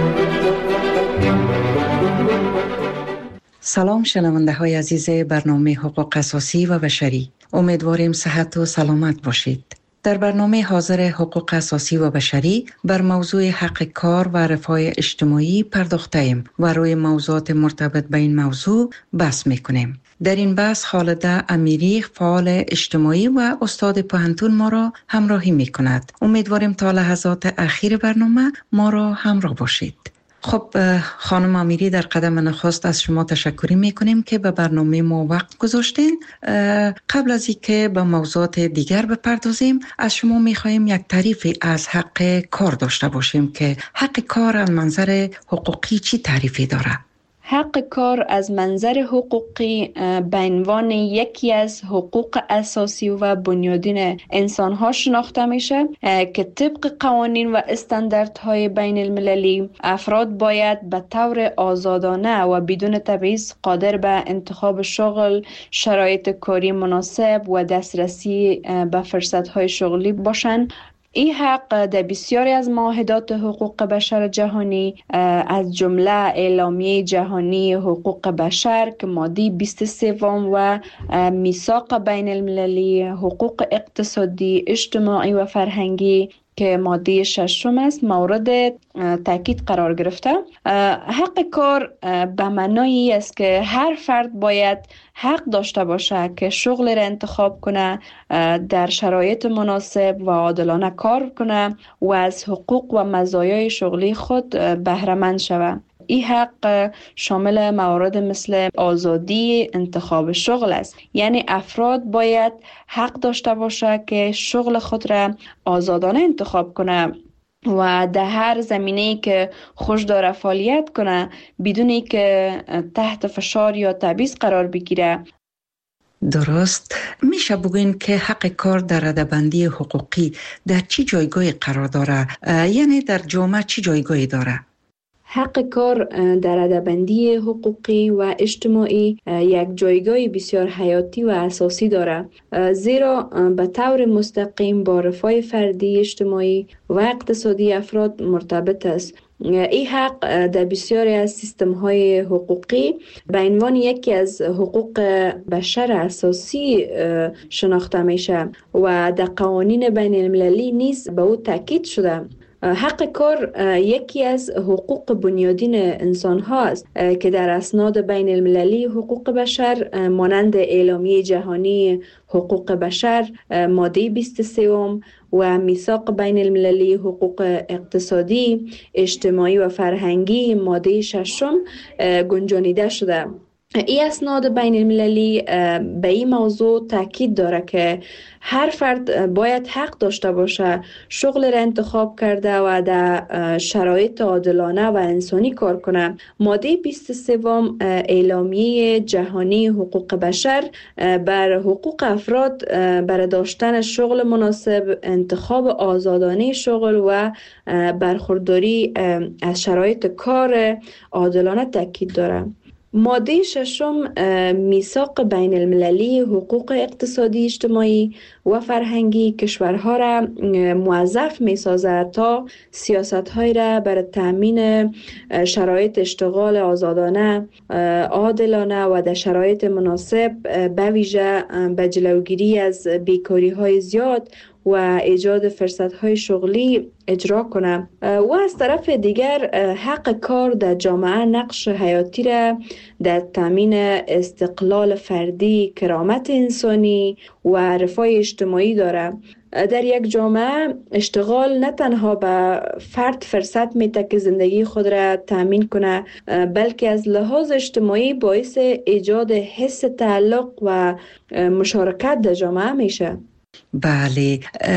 سلام شنونده های عزیز برنامه حقوق اساسی و بشری. امیدواریم صحت و سلامت باشید. در برنامه حاضر حقوق اساسی و بشری بر موضوع حق کار و رفاه اجتماعی پرداخته ایم و روی موضوعات مرتبط به این موضوع بحث میکنیم. در این بحث خالده امیری فعال اجتماعی و استاد پوهنتون ما را همراهی میکند. امیدواریم تا لحظات اخیر برنامه ما را همراه باشید. خب خانم امیری، در قدم نخست از شما تشکر میکنیم که به برنامه ما وقت گذاشتین. قبل از اینکه به موضوعات دیگر بپردازیم از شما میخواهیم یک تعریفی از حق کار داشته باشیم که حق کار از منظر حقوقی چی تعریفی داره؟ حق کار از منظر حقوقی به عنوان یکی از حقوق اساسی و بنیادین انسان‌ها شناخته میشه که طبق قوانین و استانداردهای بین المللی افراد باید به طور آزادانه و بدون تبعیض قادر به انتخاب شغل، شرایط کاری مناسب و دسترسی به فرصت‌های شغلی باشند. این حق در بسیاری از معاهدات حقوق بشر جهانی از جمله اعلامیه جهانی حقوق بشر که ماده 23 و میثاق بین المللی حقوق اقتصادی، اجتماعی و فرهنگی که ماده 6 است مورد تاکید قرار گرفته. حق کار به معنای است که هر فرد باید حق داشته باشه که شغل را انتخاب کنه، در شرایط مناسب و عادلانه کار کنه و از حقوق و مزایای شغلی خود بهره مند شود. این حق شامل موارد مثل آزادی انتخاب شغل است. یعنی افراد باید حق داشته باشه که شغل خود را آزادانه انتخاب کنه و در هر زمینه‌ای که خوش داره فعالیت کنه بدونی که تحت فشار یا تبعیض قرار بگیره. درست. میشه بگوین که حق کار در رده‌بندی حقوقی در چی جایگاهی قرار داره؟ یعنی در جامعه چی جایگاهی داره؟ حق کار در رده‌بندی حقوقی و اجتماعی یک جایگاه بسیار حیاتی و اساسی دارد، زیرا به طور مستقیم با رفاه فردی، اجتماعی و اقتصادی افراد مرتبط است. این حق در بسیاری از سیستم‌های حقوقی به عنوان یکی از حقوق بشر اساسی شناخته میشه و در قوانین بین المللی نیز به او تاکید شده. حق کار یکی از حقوق بنیادین انسان ها است که در اسناد بین المللی حقوق بشر مانند اعلامیه جهانی حقوق بشر ماده 23 و میثاق بین المللی حقوق اقتصادی، اجتماعی و فرهنگی ماده 6 گنجانیده شده. این اسناد بین المللی به این موضوع تاکید داره که هر فرد باید حق داشته باشه شغل را انتخاب کرده و در شرایط عادلانه و انسانی کار کنه. ماده 23 اعلامیه جهانی حقوق بشر بر حقوق افراد برای داشتن شغل مناسب، انتخاب آزادانه شغل و برخورداری از شرایط کار عادلانه تاکید داره. ماده 6 میثاق بین المللی حقوق اقتصادی، اجتماعی و فرهنگی کشورها را موظف می سازد تا سیاست‌های را برای تأمین شرایط اشتغال آزادانه، عادلانه و در شرایط مناسب به ویژه به جلوگیری از بیکاری‌های زیاد و ایجاد فرصت‌های شغلی اجرا کنه. و از طرف دیگر حق کار در جامعه نقش حیاتی را در تامین استقلال فردی، کرامت انسانی و رفاه اجتماعی داره. در یک جامعه اشتغال نه تنها به فرد فرصت میده که زندگی خود را تامین کنه، بلکه از لحاظ اجتماعی باعث ایجاد حس تعلق و مشارکت در جامعه میشه. بله،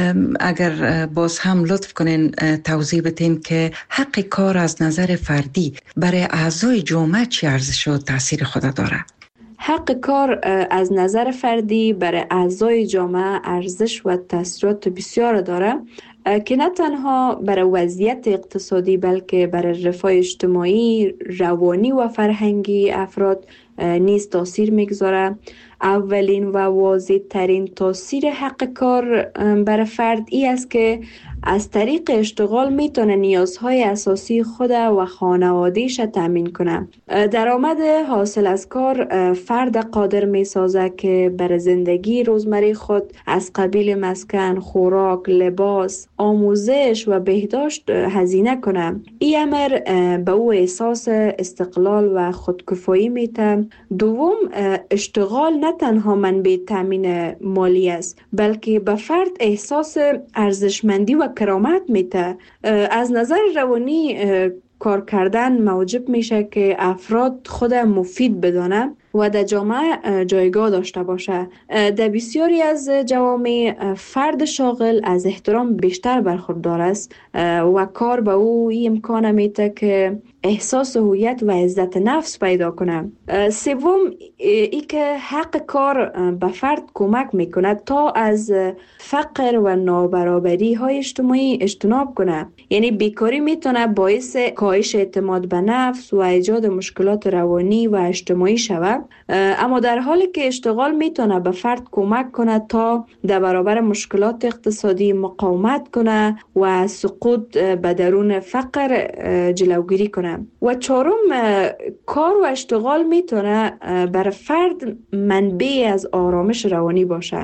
اگر باز هم لطف کنین توضیح بدین که حق کار از نظر فردی برای اعضای جامعه چه ارزش و تاثیر خود داره؟ حق کار از نظر فردی برای اعضای جامعه ارزش و تاثیرات بسیار داره که نه تنها برای وضعیت اقتصادی بلکه برای رفاه اجتماعی، روانی و فرهنگی افراد نیز تاثیر میگذاره. اولین و واضح ترین تاثیر حق کار برای فرد ای است که از طریق اشتغال میتونه نیازهای اساسی خود و خانواده‌اش تامین کنه. درآمد حاصل از کار فرد قادر میسازه که برای زندگی روزمره خود از قبیل مسکن، خوراک، لباس، آموزش و بهداشت هزینه کنه. این امر به او احساس استقلال و خودکفایی میده. دوم، اشتغال نه تنها منبع تامین مالی است بلکه به فرد احساس ارزشمندی و کرامت میده. از نظر روانی کار کردن موجب میشه که افراد خود مفید بدانه و در جامعه جایگاه داشته باشه. در بسیاری از جوامع فرد شاغل از احترام بیشتر برخوردار است و کار به او این امکان میده که احساس هویت و عزت نفس پیدا کنه. سوم، ای که حق کار به فرد کمک میکنه تا از فقر و نابرابری های اجتماعی اجتناب کنه. یعنی بیکاری میتونه باعث کاهش اعتماد به نفس و ایجاد مشکلات روانی و اجتماعی شود، اما در حالی که اشتغال میتونه به فرد کمک کنه تا در برابر مشکلات اقتصادی مقاومت کنه و سقوط به درون فقر جلوگیری کنه. و چهارم، کار و اشتغال میتونه برای فرد منبع از آرامش روانی باشه.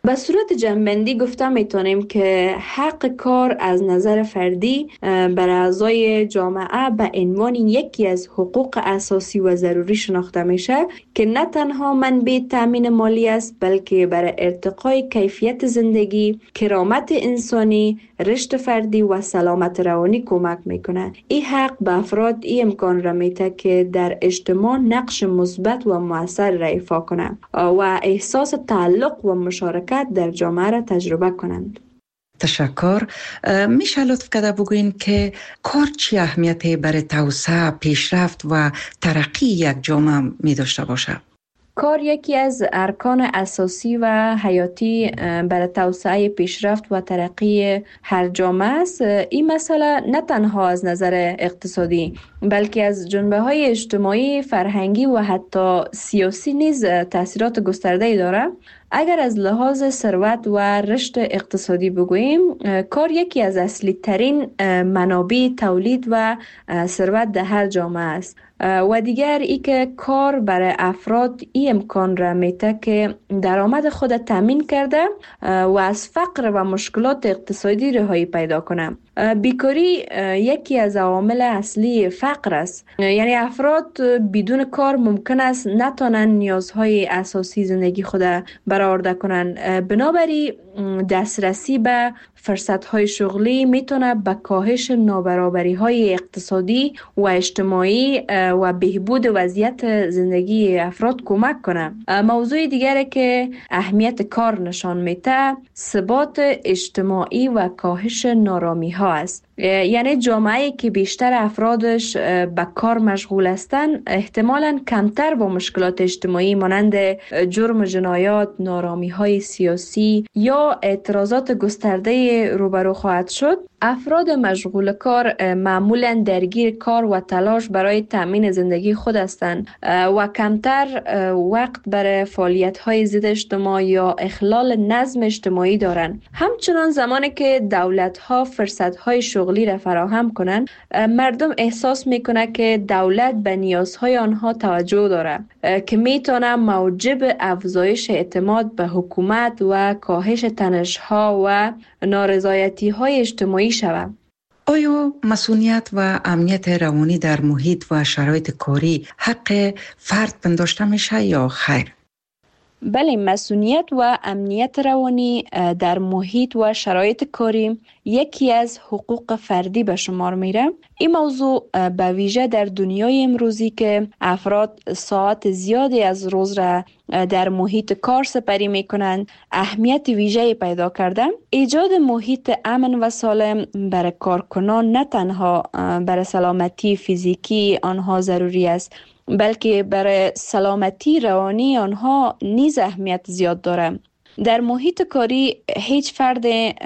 به صورت جنبندی گفته میتونیم که حق کار از نظر فردی برای اعضای جامعه به عنوان یکی از حقوق اساسی و ضروری شناخته میشه که نه تنها منبع تامین مالی است بلکه برای ارتقای کیفیت زندگی، کرامت انسانی، رشد فردی و سلامت روانی کمک میکنه. این حق به افراد این امکان را میده که در اجتماع نقش مثبت و مؤثر را ایفا کنند و احساس تعلق و مشارکت در جامعه را تجربه کنند. تشکر. میشه لطف کرده بگوین که کار چی اهمیتی برای توسعه، پیشرفت و ترقی یک جامعه می داشته باشه؟ کار یکی از ارکان اساسی و حیاتی برای توسعه، پیشرفت و ترقی هر جامعه است. این مسئله نه تنها از نظر اقتصادی بلکه از جنبه‌های اجتماعی، فرهنگی و حتی سیاسی نیز تأثیرات گسترده‌ای دارد. اگر از لحاظ ثروت و رشد اقتصادی بگوییم، کار یکی از اصلی ترین منابع تولید و ثروت در هر جامعه است. و دیگر ای که کار برای افراد این امکان را میده که درآمد خود تامین کرده و از فقر و مشکلات اقتصادی رهایی پیدا کنه. بیکاری یکی از عوامل اصلی فقر است. یعنی افراد بدون کار ممکن است نتوانند نیازهای اساسی زندگی خود برآورده کنند. بنابراین دسترسی به فرصت‌های شغلی میتونه به کاهش نابرابری‌های اقتصادی و اجتماعی و بهبود وضعیت زندگی افراد کمک کنه. موضوع دیگری که اهمیت کار نشان میده، ثبات اجتماعی و کاهش نارامی‌ها است. یعنی جامعه‌ای که بیشتر افرادش به کار مشغول هستند احتمالاً کمتر با مشکلات اجتماعی مانند جرم و جنایات، نارامی‌های سیاسی یا اعتراضات گسترده روبرو خواهد شد. افراد مشغول کار معمولاً درگیر کار و تلاش برای تامین زندگی خود هستند و کمتر وقت برای فعالیت‌های ضد اجتماع یا اخلال نظم اجتماعی دارند. همچنان زمانی که دولت‌ها فرصت‌های شغلی را فراهم کنند، مردم احساس می‌کنند که دولت به نیازهای آنها توجه دارد که می‌تواند موجب افزایش اعتماد به حکومت و کاهش تنش‌ها و نارضایتی‌های اجتماعی شود. آیا مسئولیت و امنیت روانی در محیط و شرایط کاری حق فرد پنداشته میشه یا خیر؟ بله، مسئولیت و امنیت روانی در محیط و شرایط کاری یکی از حقوق فردی به شمار میره. این موضوع به ویژه در دنیای امروزی که افراد ساعت زیادی از روز را در محیط کار سپری میکنند اهمیت ویژه‌ای پیدا کرده. ایجاد محیط امن و سالم برای کارکنان نه تنها برای سلامتی فیزیکی آنها ضروری است بلکه برای سلامتی روانی آنها نیز اهمیت زیاد دارد. در محیط کاری هیچ فرد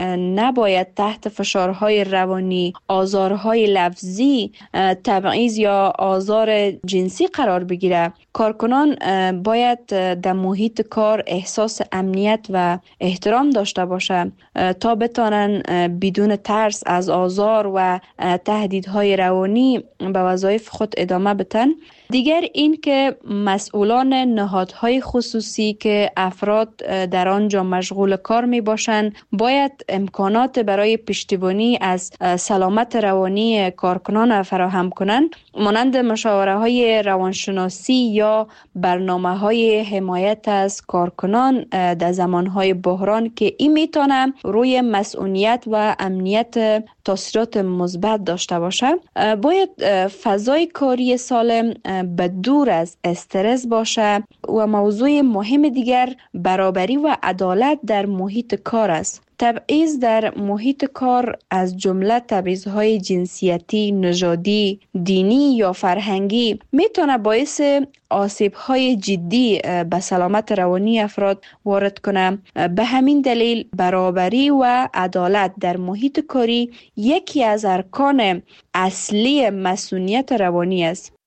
نباید تحت فشارهای روانی، آزارهای لفظی، تبعیض یا آزار جنسی قرار بگیرد. کارکنان باید در محیط کار احساس امنیت و احترام داشته باشند تا بتوانند بدون ترس از آزار و تهدیدهای روانی به وظایف خود ادامه بدن. دیگر این که مسئولان نهادهای خصوصی که افراد در آنجا مشغول کار می باشند باید امکانات برای پشتیبانی از سلامت روانی کارکنان فراهم کنند، مانند مشاوره های روانشناسی یا برنامه های حمایت از کارکنان در زمان های بحران که این میتونه روی مسئولیت و امنیت تاثیرات مثبت داشته باشه. باید فضای کاری سالم به دور از استرس باشه و موضوع مهم دیگر برابری و عدالت در محیط کار است. تبعیض در محیط کار از جمله تبعیض‌های جنسیتی، نژادی، دینی یا فرهنگی میتونه باعث آسیب‌های جدی به سلامت روانی افراد وارد کنه. به همین دلیل برابری و عدالت در محیط کاری یکی از ارکان اصلی مسئولیت روانی است.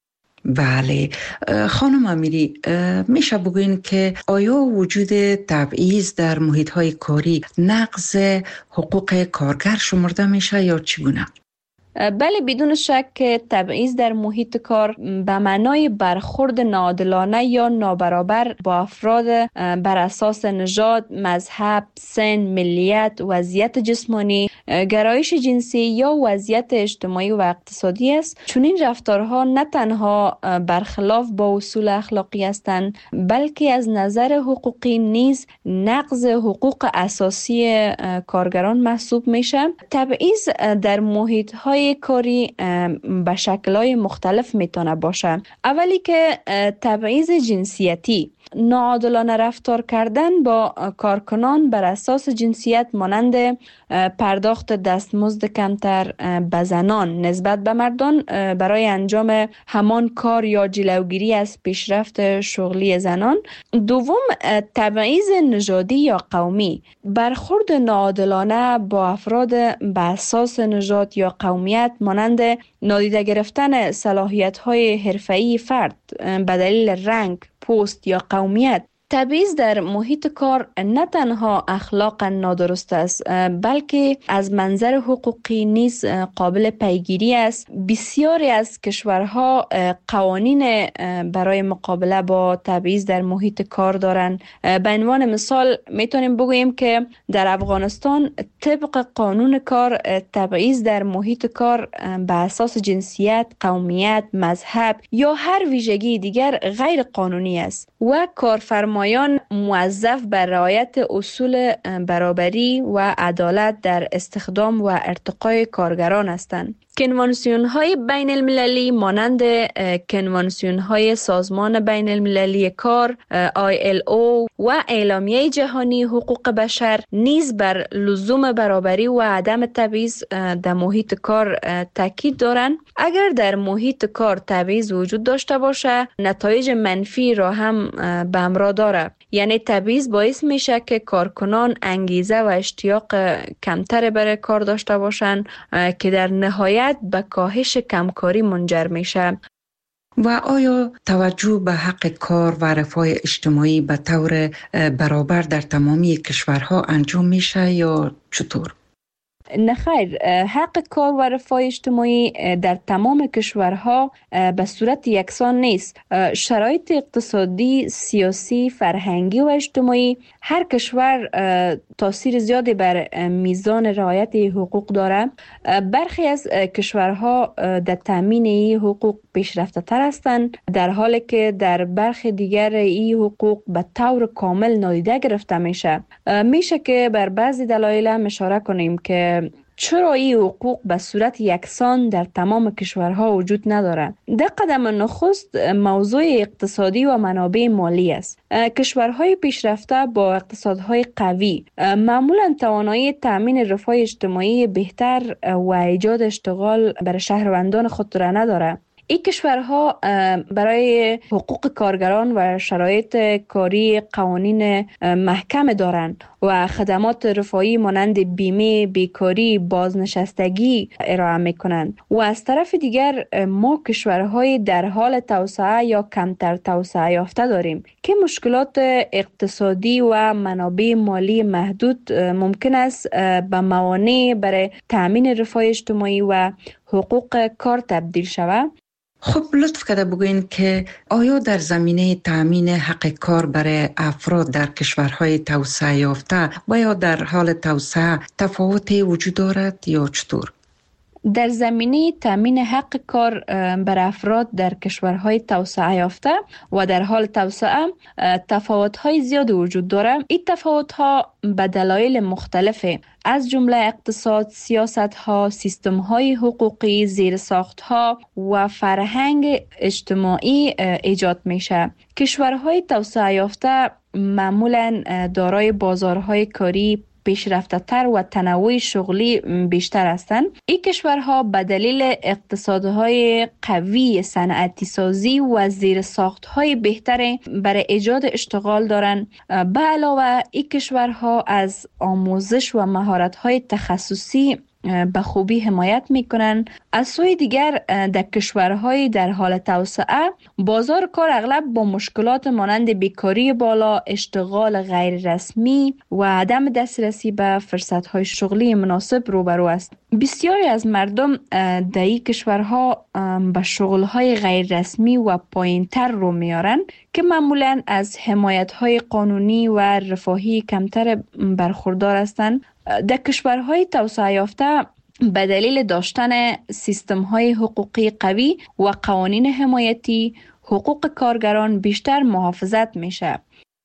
بله خانم امیری، میشه بگوین که آیا وجود تبعیض در محیط‌های کاری نقض حقوق کارگر شمرده میشه یا چگونه؟ بله، بدون شک تبعیض در محیط کار به معنای برخورد ناعادلانه یا نابرابر با افراد بر اساس نژاد، مذهب، سن، ملیت، وضعیت جسمانی، گرایش جنسی یا وضعیت اجتماعی و اقتصادی است. چون این رفتارها نه تنها برخلاف با اصول اخلاقی هستند، بلکه از نظر حقوقی نیز نقض حقوق اساسی کارگران محسوب میشه. تبعیض در محیط‌های کاری به شکل‌های مختلف میتونه باشه. اولی که تبعیض جنسیتی، ناعادلانه رفتار کردن با کارکنان بر اساس جنسیت مانند پرداخت دستمزد کمتر به زنان نسبت به مردان برای انجام همان کار یا جلوگیری از پیشرفت شغلی زنان. دوم، تبعیض نژادی یا قومی، برخورد ناعادلانه با افراد به اساس نژاد یا قومیت مانند نادیده گرفتن صلاحیت‌های حرفه‌ای فرد به دلیل رنگ، پوست یا قومیت. تبعیض در محیط کار نه تنها اخلاقا نادرست است، بلکه از منظر حقوقی نیز قابل پیگیری است. بسیاری از کشورها قوانین برای مقابله با تبعیض در محیط کار دارند. به عنوان مثال میتونیم بگوییم که در افغانستان طبق قانون کار تبعیض در محیط کار به اساس جنسیت، قومیت، مذهب یا هر ویژگی دیگر غیر قانونی است و کارفرمایان موظف بر رعایت اصول برابری و عدالت در استخدام و ارتقای کارگران هستند. کنوانسیون‌های بین المللی مانند کنوانسیون‌های سازمان بین المللی کار ILO و اعلامیه جهانی حقوق بشر نیز بر لزوم برابری و عدم تبعیض در محیط کار تاکید دارند. اگر در محیط کار تبعیض وجود داشته باشه، نتایج منفی را هم به همراه داره. یعنی تبعیض باعث میشه که کارکنان انگیزه و اشتیاق کمتر برای کار داشته باشند که در نهایت به کاهش کمکاری منجر میشه. و آیا توجه به حق کار و رفاه اجتماعی به طور برابر در تمامی کشورها انجام میشه یا چطور؟ نه خیر، حق کار و رفاه اجتماعی در تمام کشورها به صورت یکسان نیست. شرایط اقتصادی، سیاسی، فرهنگی و اجتماعی هر کشور تاثیر زیادی بر میزان رعایت حقوق داره. برخی از کشورها در تامین این حقوق پیشرفته تر هستند، در حالی که در برخی دیگر این حقوق به طور کامل نادیده گرفته میشه. میشه که بر بعضی دلایل اشاره کنیم که چرا این حقوق به صورت یکسان در تمام کشورها وجود نداره. در قدم نخست موضوع اقتصادی و منابع مالی است. کشورهای پیشرفته با اقتصادهای قوی معمولا توانایی تامین رفاه اجتماعی بهتر و ایجاد اشتغال برای شهروندان خود را نداره. این کشورها برای حقوق کارگران و شرایط کاری قوانین محکم دارند و خدمات رفاهی مانند بیمه، بیکاری، بازنشستگی ارائه میکنند. و از طرف دیگر ما کشورهای در حال توسعه یا کمتر توسعه یافته داریم که مشکلات اقتصادی و منابع مالی محدود ممکن است به موانع برای تامین رفاه اجتماعی و حقوق کار تبدیل شود. خب لطف کرده بگوین که آیا در زمینه تامین حق کار برای افراد در کشورهای توسعه یافته و یا در حال توسعه تفاوتی وجود دارد یا چطور؟ در زمینه تامین حق کار بر افراد در کشورهای توسعه یافته و در حال توسعه تفاوت‌های زیادی وجود دارد. این تفاوت‌ها به دلایل مختلفه، از جمله اقتصاد، سیاست‌ها، سیستم‌های حقوقی، زیرساخت‌ها و فرهنگ اجتماعی ایجاد میشه. کشورهای توسعه یافته معمولاً دارای بازارهای کاری پیشرفته تر و تنوع شغلی بیشتر هستند. این کشورها به دلیل اقتصادهای قوی، صنعتی سازی و زیرساختهای بهتر برای ایجاد اشتغال دارند. به علاوه این کشورها از آموزش و مهارت‌های تخصصی به خوبی حمایت میکنند. از سوی دیگر در کشورهای در حال توسعه بازار کار اغلب با مشکلات مانند بیکاری بالا، اشتغال غیر رسمی و عدم دسترسی به فرصت‌های شغلی مناسب روبرو است. بسیاری از مردم در این کشورها به شغلهای غیر رسمی و پایینتر رو میارن که معمولاً از حمایت‌های قانونی و رفاهی کمتر برخوردار هستند. در کشورهای توسعه یافته به دلیل داشتن سیستم‌های حقوقی قوی و قوانین حمایتی، حقوق کارگران بیشتر محافظت میشه.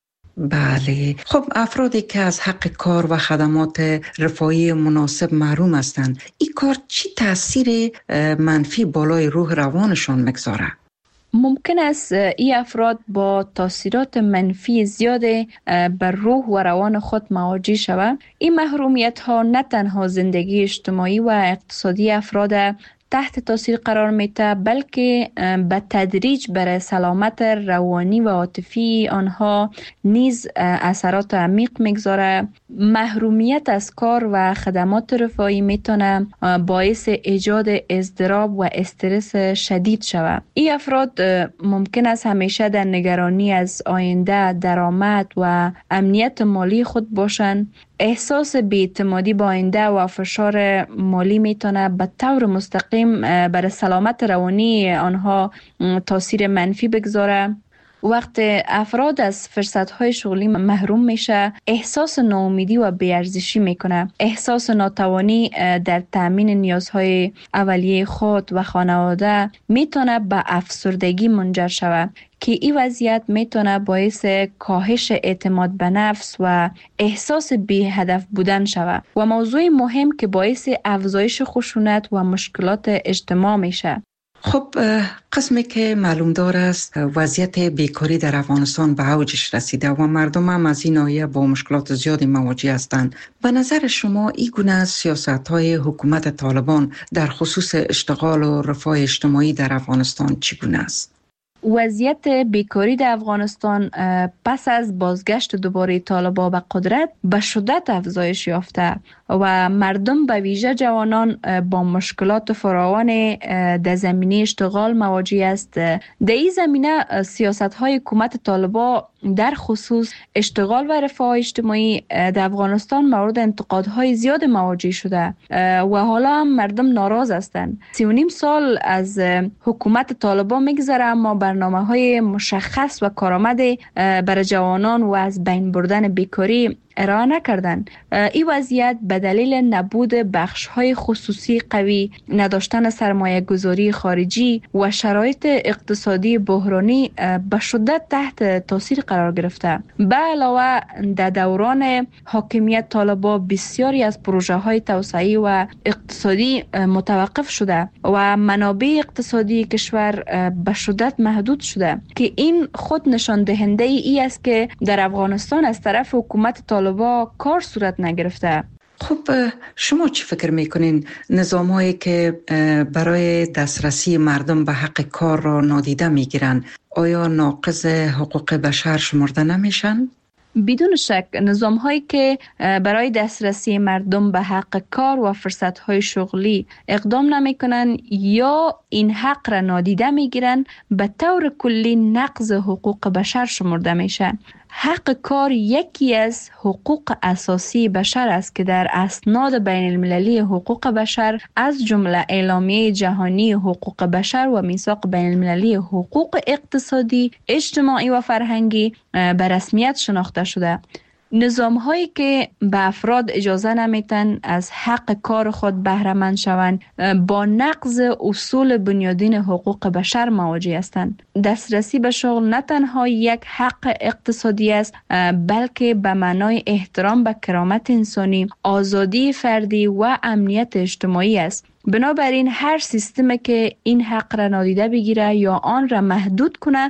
بله، خب افرادی که از حق کار و خدمات رفاهی مناسب محروم هستند، این کار چی تاثیر منفی بالای روح روانشان میگذاره؟ ممکن است این افراد با تاثیرات منفی زیاد بر روح و روان خود مواجه شوند. این محرومیت ها نه تنها زندگی اجتماعی و اقتصادی افراد تحت تاثیر قرار میده، بلکه به تدریج بر سلامت روانی و عاطفی آنها نیز اثرات عمیق میگذاره. محرومیت از کار و خدمات رفاهی میتونه باعث ایجاد اضطراب و استرس شدید شود. این افراد ممکن است همیشه در نگرانی از آینده، درآمد و امنیت مالی خود باشند. احساس بی‌اعتمادی با آینده و فشار مالی میتونه به طور مستقیم بر سلامت روانی آنها تاثیر منفی بگذاره. وقت افراد از فرصت‌های شغلی محروم میشه، احساس ناامیدی و بی‌ارزشی میکنه. احساس ناتوانی در تامین نیازهای اولیه خود و خانواده میتونه به افسردگی منجر شود که این وضعیت میتونه باعث کاهش اعتماد به نفس و احساس بی هدف بودن شود و موضوع مهم که باعث افزایش خشونت و مشکلات اجتماع میشه. خب قسمی که معلوم دار است وضعیت بیکاری در افغانستان به اوجش رسیده و مردم هم از این ناحیه با مشکلات زیادی مواجه هستند. به نظر شما این گونه سیاست‌های حکومت طالبان در خصوص اشتغال و رفاه اجتماعی در افغانستان چگونه است؟ وضعیت بیکاری در افغانستان پس از بازگشت دوباره طالبان به قدرت به شدت افزایش یافته و مردم به ویژه جوانان با مشکلات فراوان در زمینه اشتغال مواجه است. در این زمینه سیاست‌های حکومت طالبان در خصوص اشتغال و رفاه اجتماعی در افغانستان مورد انتقادهای زیاد مواجه شده و حالا هم مردم ناراض هستند. 3.5 سال از حکومت طالبان میگذره اما برنامه‌های مشخص و کارآمد برای جوانان و از بین بردن بیکاری ارائه نکردند. این وضعیت به دلیل نبود بخش‌های خصوصی قوی، نداشتن سرمایه گذاری خارجی و شرایط اقتصادی بحرانی به شدت تحت تاثیر قرار گرفته. به علاوه در دوران حاکمیت طالبان بسیاری از پروژه‌های توسعه‌ای و اقتصادی متوقف شده و منابع اقتصادی کشور به شدت محدود شده که این خود نشان دهنده ای است که در افغانستان از طرف حکومت طالبان کار صورت نگرفته. خب شما چی فکر میکنین نظام‌هایی که برای دسترسی مردم به حق کار را نادیده میگیرن آیا ناقض حقوق بشر شمرده نمیشن؟ بدون شک نظام‌هایی که برای دسترسی مردم به حق کار و فرصت‌های شغلی اقدام نمی‌کنند یا این حق را نادیده می‌گیرند به طور کلی نقض حقوق بشر شمرده میشن. حق کار یکی از حقوق اساسی بشر است که در اسناد بین المللی حقوق بشر از جمله اعلامیه جهانی حقوق بشر و میثاق بین المللی حقوق اقتصادی، اجتماعی و فرهنگی به رسمیت شناخته شده. نظام‌هایی که به افراد اجازه نمیتن از حق کار خود بهره مند شوند با نقض اصول بنیادین حقوق بشر مواجه هستند. دسترسی به شغل نه تنها یک حق اقتصادی است بلکه به معنای احترام به کرامت انسانی، آزادی فردی و امنیت اجتماعی است. بنابراین هر سیستمی که این حق را نادیده بگیره یا آن را محدود کنه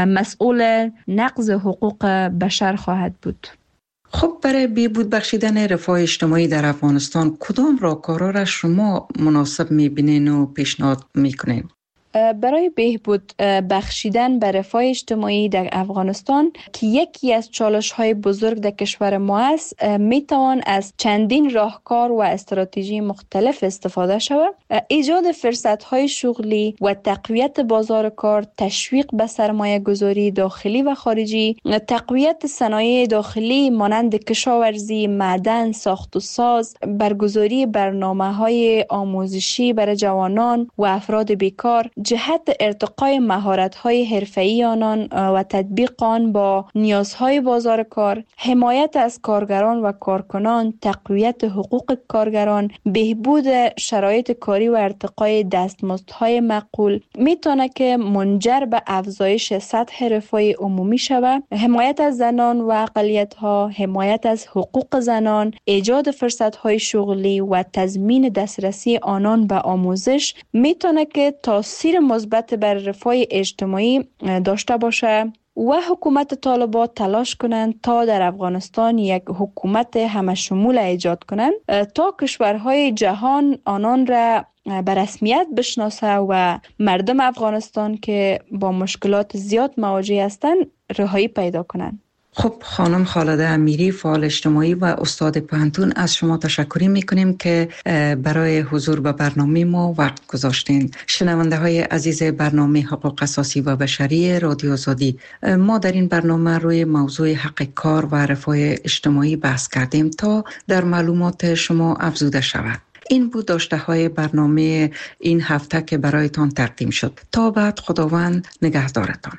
مسئول نقض حقوق بشر خواهد بود. خب برای بهبود بخشیدن رفاه اجتماعی در افغانستان کدام راهکارها را شما مناسب میبینین و پیشنهاد میکنین؟ برای بهبود بخشیدن به رفاه اجتماعی در افغانستان که یکی از چالش‌های بزرگ در کشور ما است، میتوان از چندین راهکار و استراتژی مختلف استفاده شود. ایجاد فرصت‌های شغلی و تقویت بازار کار، تشویق به سرمایه گذاری داخلی و خارجی، تقویت صنایع داخلی مانند کشاورزی، معدن، ساخت و ساز، برگزاری برنامه‌های آموزشی برای جوانان و افراد بیکار، جهت ارتقای مهارت‌های حرفه‌ای آنان و تطبیق آن با نیازهای بازار کار، حمایت از کارگران و کارکنان، تقویت حقوق کارگران، بهبود شرایط کاری و ارتقای دستمزدهای معقول میتونه که منجر به افزایش سطح رفاه عمومی شود. حمایت از زنان و اقلیت‌ها، حمایت از حقوق زنان، ایجاد فرصت‌های شغلی و تضمین دسترسی آنان به آموزش میتونه که تاثیر مثبت بر رفاه اجتماعی داشته باشه و حکومت طالبان تلاش کنند تا در افغانستان یک حکومت همشمول ایجاد کنند تا کشورهای جهان آنان را به رسمیت بشناسه و مردم افغانستان که با مشکلات زیاد مواجه هستند رهایی پیدا کنند. خب خانم خالده امیری، فعال اجتماعی و استاد پوهنتون، از شما تشکر میکنیم که برای حضور به برنامه ما وقت گذاشتین. شنونده های عزیز برنامه حقوق اساسی و بشری رادیو آزادی، ما در این برنامه روی موضوع حق کار و رفاه اجتماعی بحث کردیم تا در معلومات شما افزوده شود. این بود داشته های برنامه این هفته که برایتان تقدیم شد. تا بعد، خداوند نگهدارتان.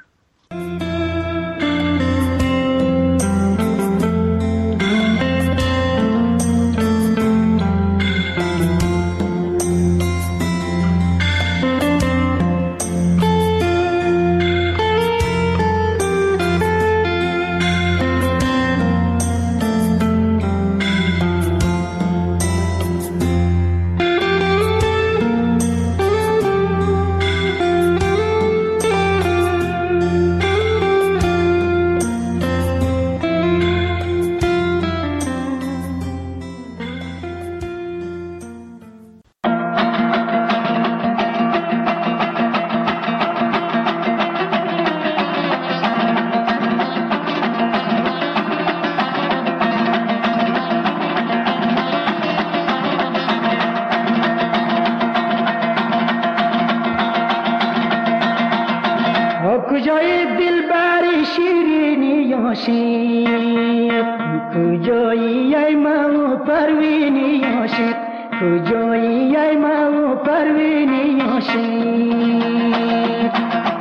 کجای دلبر شیرینی عاشق، کجایی ای ما پروینی عاشق، کجایی ای ما پروینی عاشق.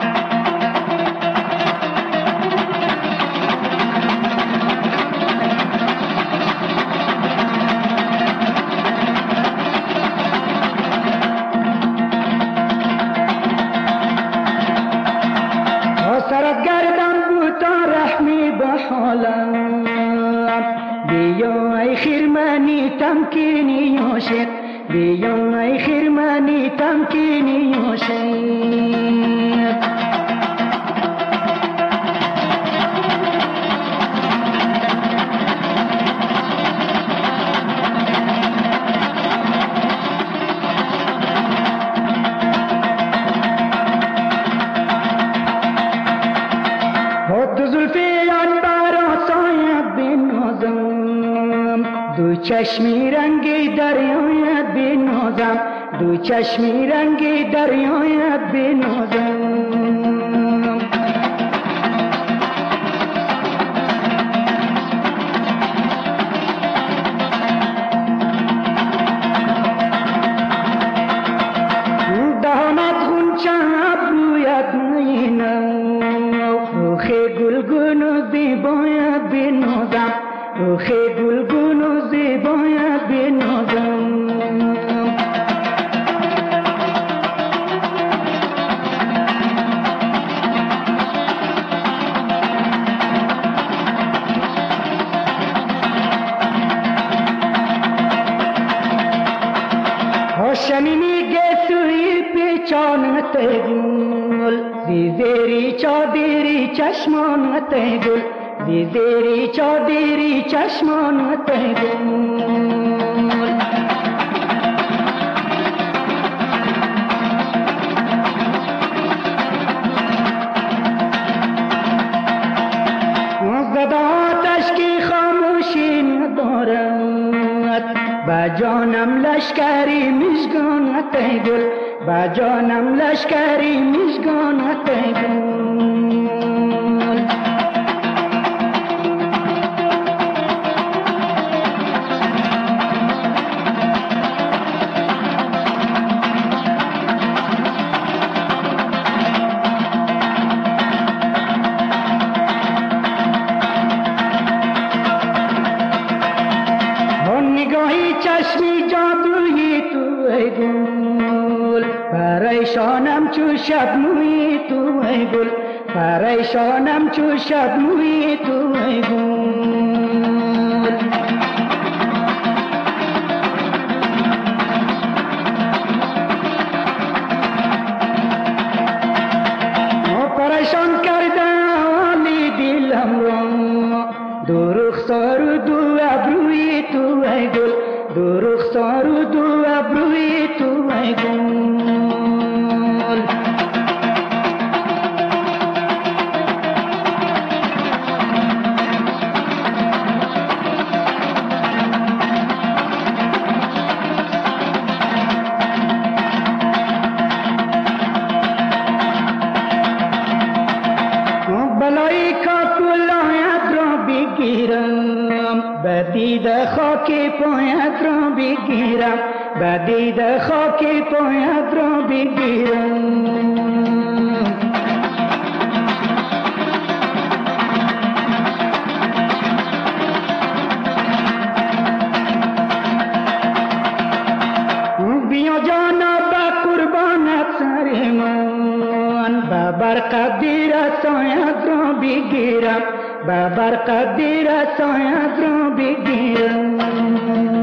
سرت گردم بوتا رحمی به حالم، بیا ای خیرمنی تمکینی عاشق، بیا ای خیرمنی تمکینی عاشق. دو چشمی رنگی دریایت بنازم، دو چشمی رنگی دریایت بنازم. دهانت غنچه ابرویت نینم، روخ گلگون و زیبایت بنازم، روخ گلگون و زیبایت بنازم. هاشمی گسوی پیچانت گل، زیزری چادری چشمانت گل، زیزری چادری چشمانت گل. مشگانت گل با جانم لشکری مشگانت گل پریشانم چو شب موی تو ای گل پریشانم چو شب موی تو ای گل پریشان کرده حالی دلم را دو رخسار و دو ابروی تو ای گل دو رخسار و دو ابروی تو ای گل بلای کاکولایت را بگیرم بدید خاک پایت را بگیرم بدید خاک پایت را بگیرم بیا جانا با قربانت سر من با برق دیر سایت را بگیرم با برق دیر سایت را بگیرم